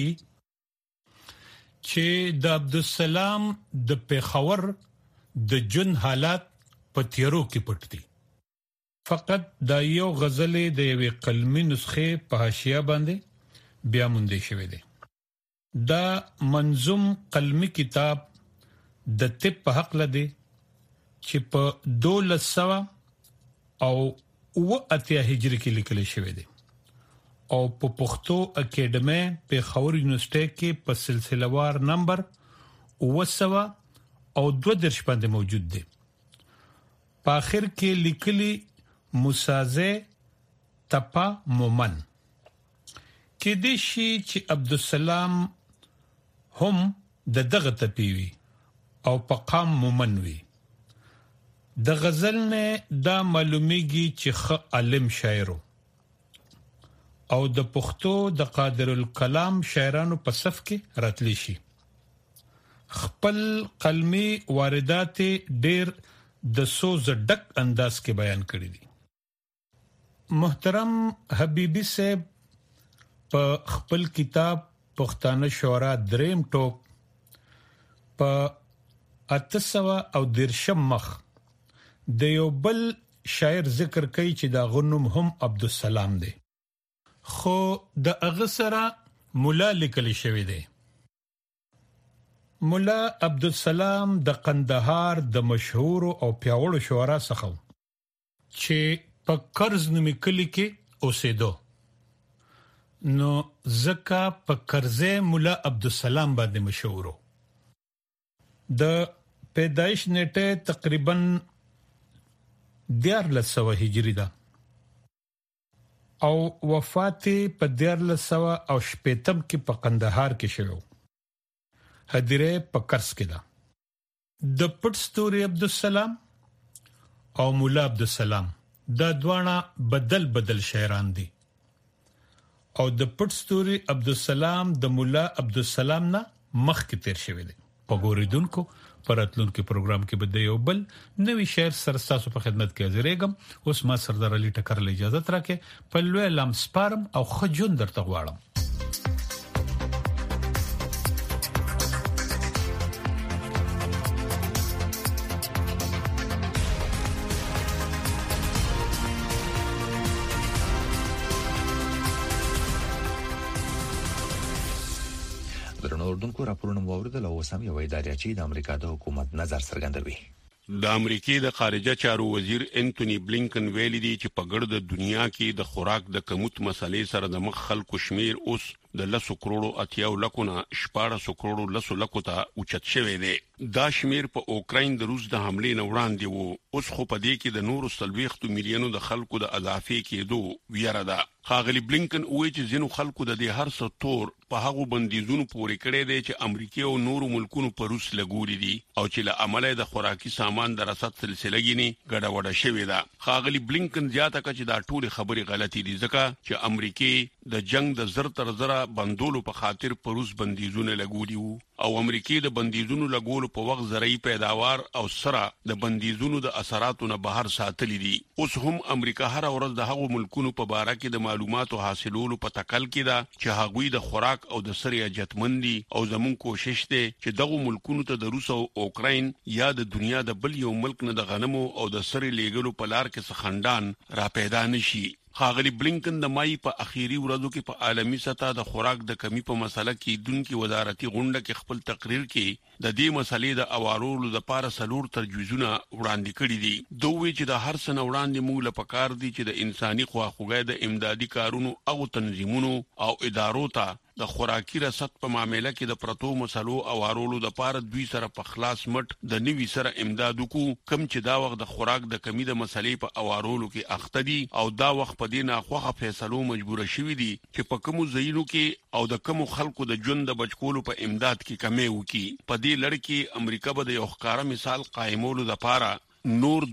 چې د عبدالسلام د پیښور د جن حالات په تیرو کې پټ دي. فقط دا یو غزل د یوې قلمي نسخې په حاشیه باندې بیا مونږ شوی دی. دا منظوم قلمي کتاب د طب په حق لدی چې په 1200 او 80 هجری کې لیکل شوی دی او په پښتو اکیډمي په خور یونیورسيټي کې په سلسله وار نمبر 900 او 2 درش باندې موجود دی. په اخر کې لیکلي مسازه تپا مومن کې د شي چې عبدالسلام هم د دغه تپیوي او په قام مومن وي. د غزل نه دا معلومیږي چې خ عالم شاعر او د پښتو د قادر الکلام شاعرانو په صف کې راتلی شي. خپل قلمي واردات ډېر د سوز ډک انداز کې بیان کړی دي. محترم حبیبی صاحب په خپل کتاب پښتانه شعرا دریم ټوک په 800 او 13 مخ د یو بل شاعر ذکر کوي چې دا غنوم هم عبدالسلام دی، خو د هغه سره مولا لیکل شوی دی. مولا عبدالسلام د قندهار د مشهور او پیاوړو شعرا څخه چې په کرز نومي کلی کې اوسېدو، نو زکه په کرزه مولا عبدالسلام باندې مشهور. د پیدایش نیټه تقریبا 1400 هجری ده او وفات په 1480 کې په قندهار کې شوه. هدیره په کرز کې ده. د پټ ستوري عبدالسلام او مولا عبدالسلام دا دوانه بدل شاعران دي، او د پټ ستوري عبدالسلام د مولا عبدالسلام نه مخکې تیر شوی دی. په ګوریدونکو پراتلونکو پروګرام کې به د یو بل نوې شعر سره تاسو په خدمت کې حاضرېږم. اوس ما سردار علي ټکر له اجازه ترکه په لوی لام سپارم او خجون درته غواړم. اردوونکو راپورونه واوریدل او سم یو اداري د امریکا د حکومت نظر څرګندوي. د امریکای د خارجه چارو وزیر انټونی بلینکن ویلي دی چې په ګرد دنیا کې د خوراک د کموت مسلې سره د مخ خلکو شمیر اوس د 10 کروڑو 80 لکونه 14 کروڑو 10 لکو ته اوچت شوی دی. دا شمیر په اوکراین د روس د حملې نه وړاندې وو. اوس خو په دې کې د نورو 30 میلیونو د خلکو د اضافي کېدو ویره ده. ښاغلي بلینکن وایي چې ځینو خلکو د دې هر څه تور په هغو بندیزونو پورې کړی دی چې امریکا او نورو ملکونو په روس لګولي دي او چې له عمله د خوراکي سامان د رسد سلسله کې ګډوډه شوې ده. ښاغلي بلینکن زیاته کړه چې دا ټول خبرې غلطي دي ځکه چې امریکا د جنگ د زر تر زره بندولو په خاطر په روس بندیزونه لګولي وو او امریکا د بندیزونو لګولو په وخت زرعي پیداوار او سره د بندیزونو د اثراتو نه بهر ساتلي دي. اوس هم امریکا هر ورځ د هغو ملکونو په باره کې د معلوماتو حاصلولو په تکل کې ده چې هغوی د خوراک او د سرې اجتمندي او زمون کوشش ده چې دغه ملکونو ته د روس او اوکراین یا د دنیا د بل یو ملک نه د غنمو او د سرې لیږلو په لار کې سخندان را پیدا نشي. ښاغلي بلینکن د مای په اخیری ورځو کې په عالمي سطح د خوراک د کمی په مسله کې دونکو وزارتي غونډه کې خپل تقریر کې د دې مسلې د اوارولو د لپاره سلور تجویزونه وړاندې کړي دي. دوی چې د هر څه وړاندې موږ له پکار دي چې د انساني خواخوږۍ د امدادي کارونو او تنظیمونو او ادارو ته د خوراکي رسد په معاملې کې د پرتو مسلو اوارولو د لپاره دوی سره په خلاص مټ د نوي سره امداد وکړو، کم چې دا وخت د خوراک د کمی د مسلې په اوارولو کې اخته دي او دا وخت په دې ناخوخه فیصلو مجبور شوي دي چې په کومو ځایونو کې او د کومو خلکو د ژوند د بچکولو په امداد کې کمی وکړي. په دې لړ کې امریکا به د یو ښکارا مثال قائمولو لپاره نور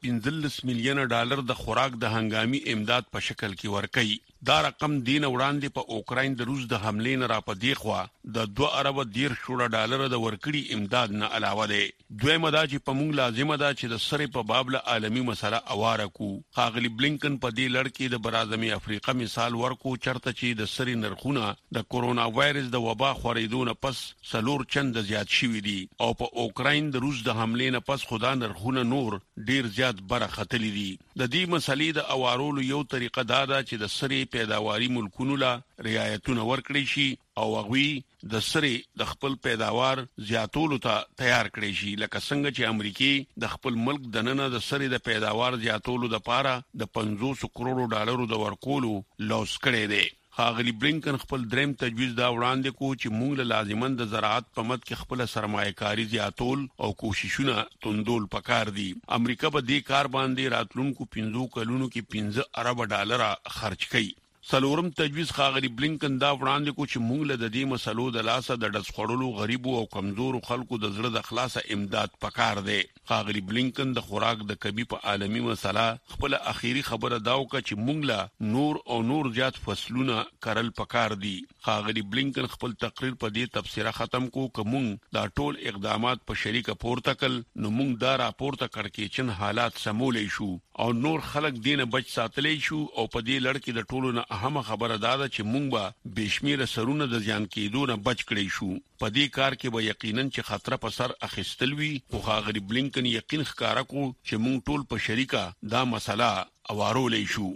215 میلیون ډالر د خوراک د هنګامي امداد په شکل کې ورکړي. دا رقم دین وړاندې په اوکراین د روس د حملې نه را پدې خوا د 2 ارب 10 ډالر د ورکړي امداد نه علاوه ده. دویمه دا چې په موږ لازمه ده چې د سره په بابل عالمي مسله اواره کو. ښاغلي بلینکن په دې لړ کې د برازمي افریقا مثال ورکو چرته چې د سری نرخونه د کورونا وایرس د وبا خورېدو نه پس سلور چند زیات شوي دي او په اوکراین د روس د حملې نه پس خدا نرخونه نور ډیر زیات برخطلي دي. د دې مسلې د اوارولو یو طریقه دا ده چې د سری پیداواري ملکونو لا رعایتونه ورکړي شي او هغوی د سری د خپل پیداوار زیاتولو ته تیار کړي شي، لکه څنګه چې امریکا د خپل ملک د نننه د سری د پیداوار زیاتولو لپاره د 500 کروڑو ډالرو د ورکولو لوس کړي دي. ښاغلي بلینکن خپل دریم تجویز دا وړاندې کو چې موږ له لازمن د زراعت په مد کې خپل سرمایه‌کاري زیاتول او کوششونه توندول پکار دي. امریکا به دې کار باندې راتلونکو 15 کلونو کې 15 ارب ډالر خرج کړي. سلورم تجویز ښاغلي بلینکن دا وړاندې کو چې موږ له د دې مسلو د لاسه د ډز خړلو غریبو او کمزورو خلکو د زړه د خلاصه امداد پکار دی. ښاغلي بلینکن د خوراک د کمی په عالمي مسله خپل اخیری خبره دا وکړه چې موږ له نور زیات فصلونه کرل پکار دي. ښاغلي بلینکن خپل تقریر په دې تفسیره ختم کو چې موږ دا ټول اقدامات په شریکه پورته کړل نو موږ دا راپورته کړ چې حالات سمولې شو او نور خلک دینه بچ ساتلې شو او په دې لړ کې د ټولو نه اهمه خبره ده چې مونږ به بشمیره سرونه د ځان کېدو نه بچ کړی شو. په دې کار کې به یقینا چې خطر په سر اخیستل وی خو غری بلینکن یقین ښکارا کو چې مونږ ټول په شریکه دا مسله اوارولې شو.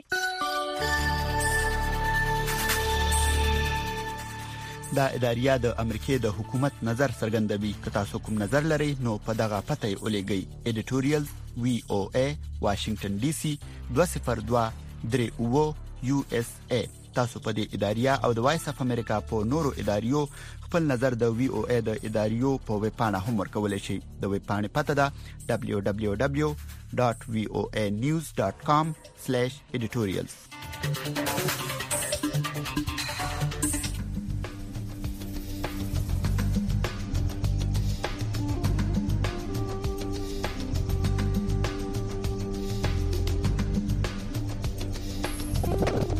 دا اداریه د امریکای د حکومت نظر څرګندوي. که تاسو کوم نظر لرئ نو په دغه پته یې ولېږئ. editorials VOA Washington DC 20238 USA. تاسو په دې اداریه او د وایس اف امریکا په نورو اداریو خپل نظر د VOA د اداریو په ویب پاڼه هم ورکولای شئ. د ویب پاڼې پته ده www.voanews.com/editorials.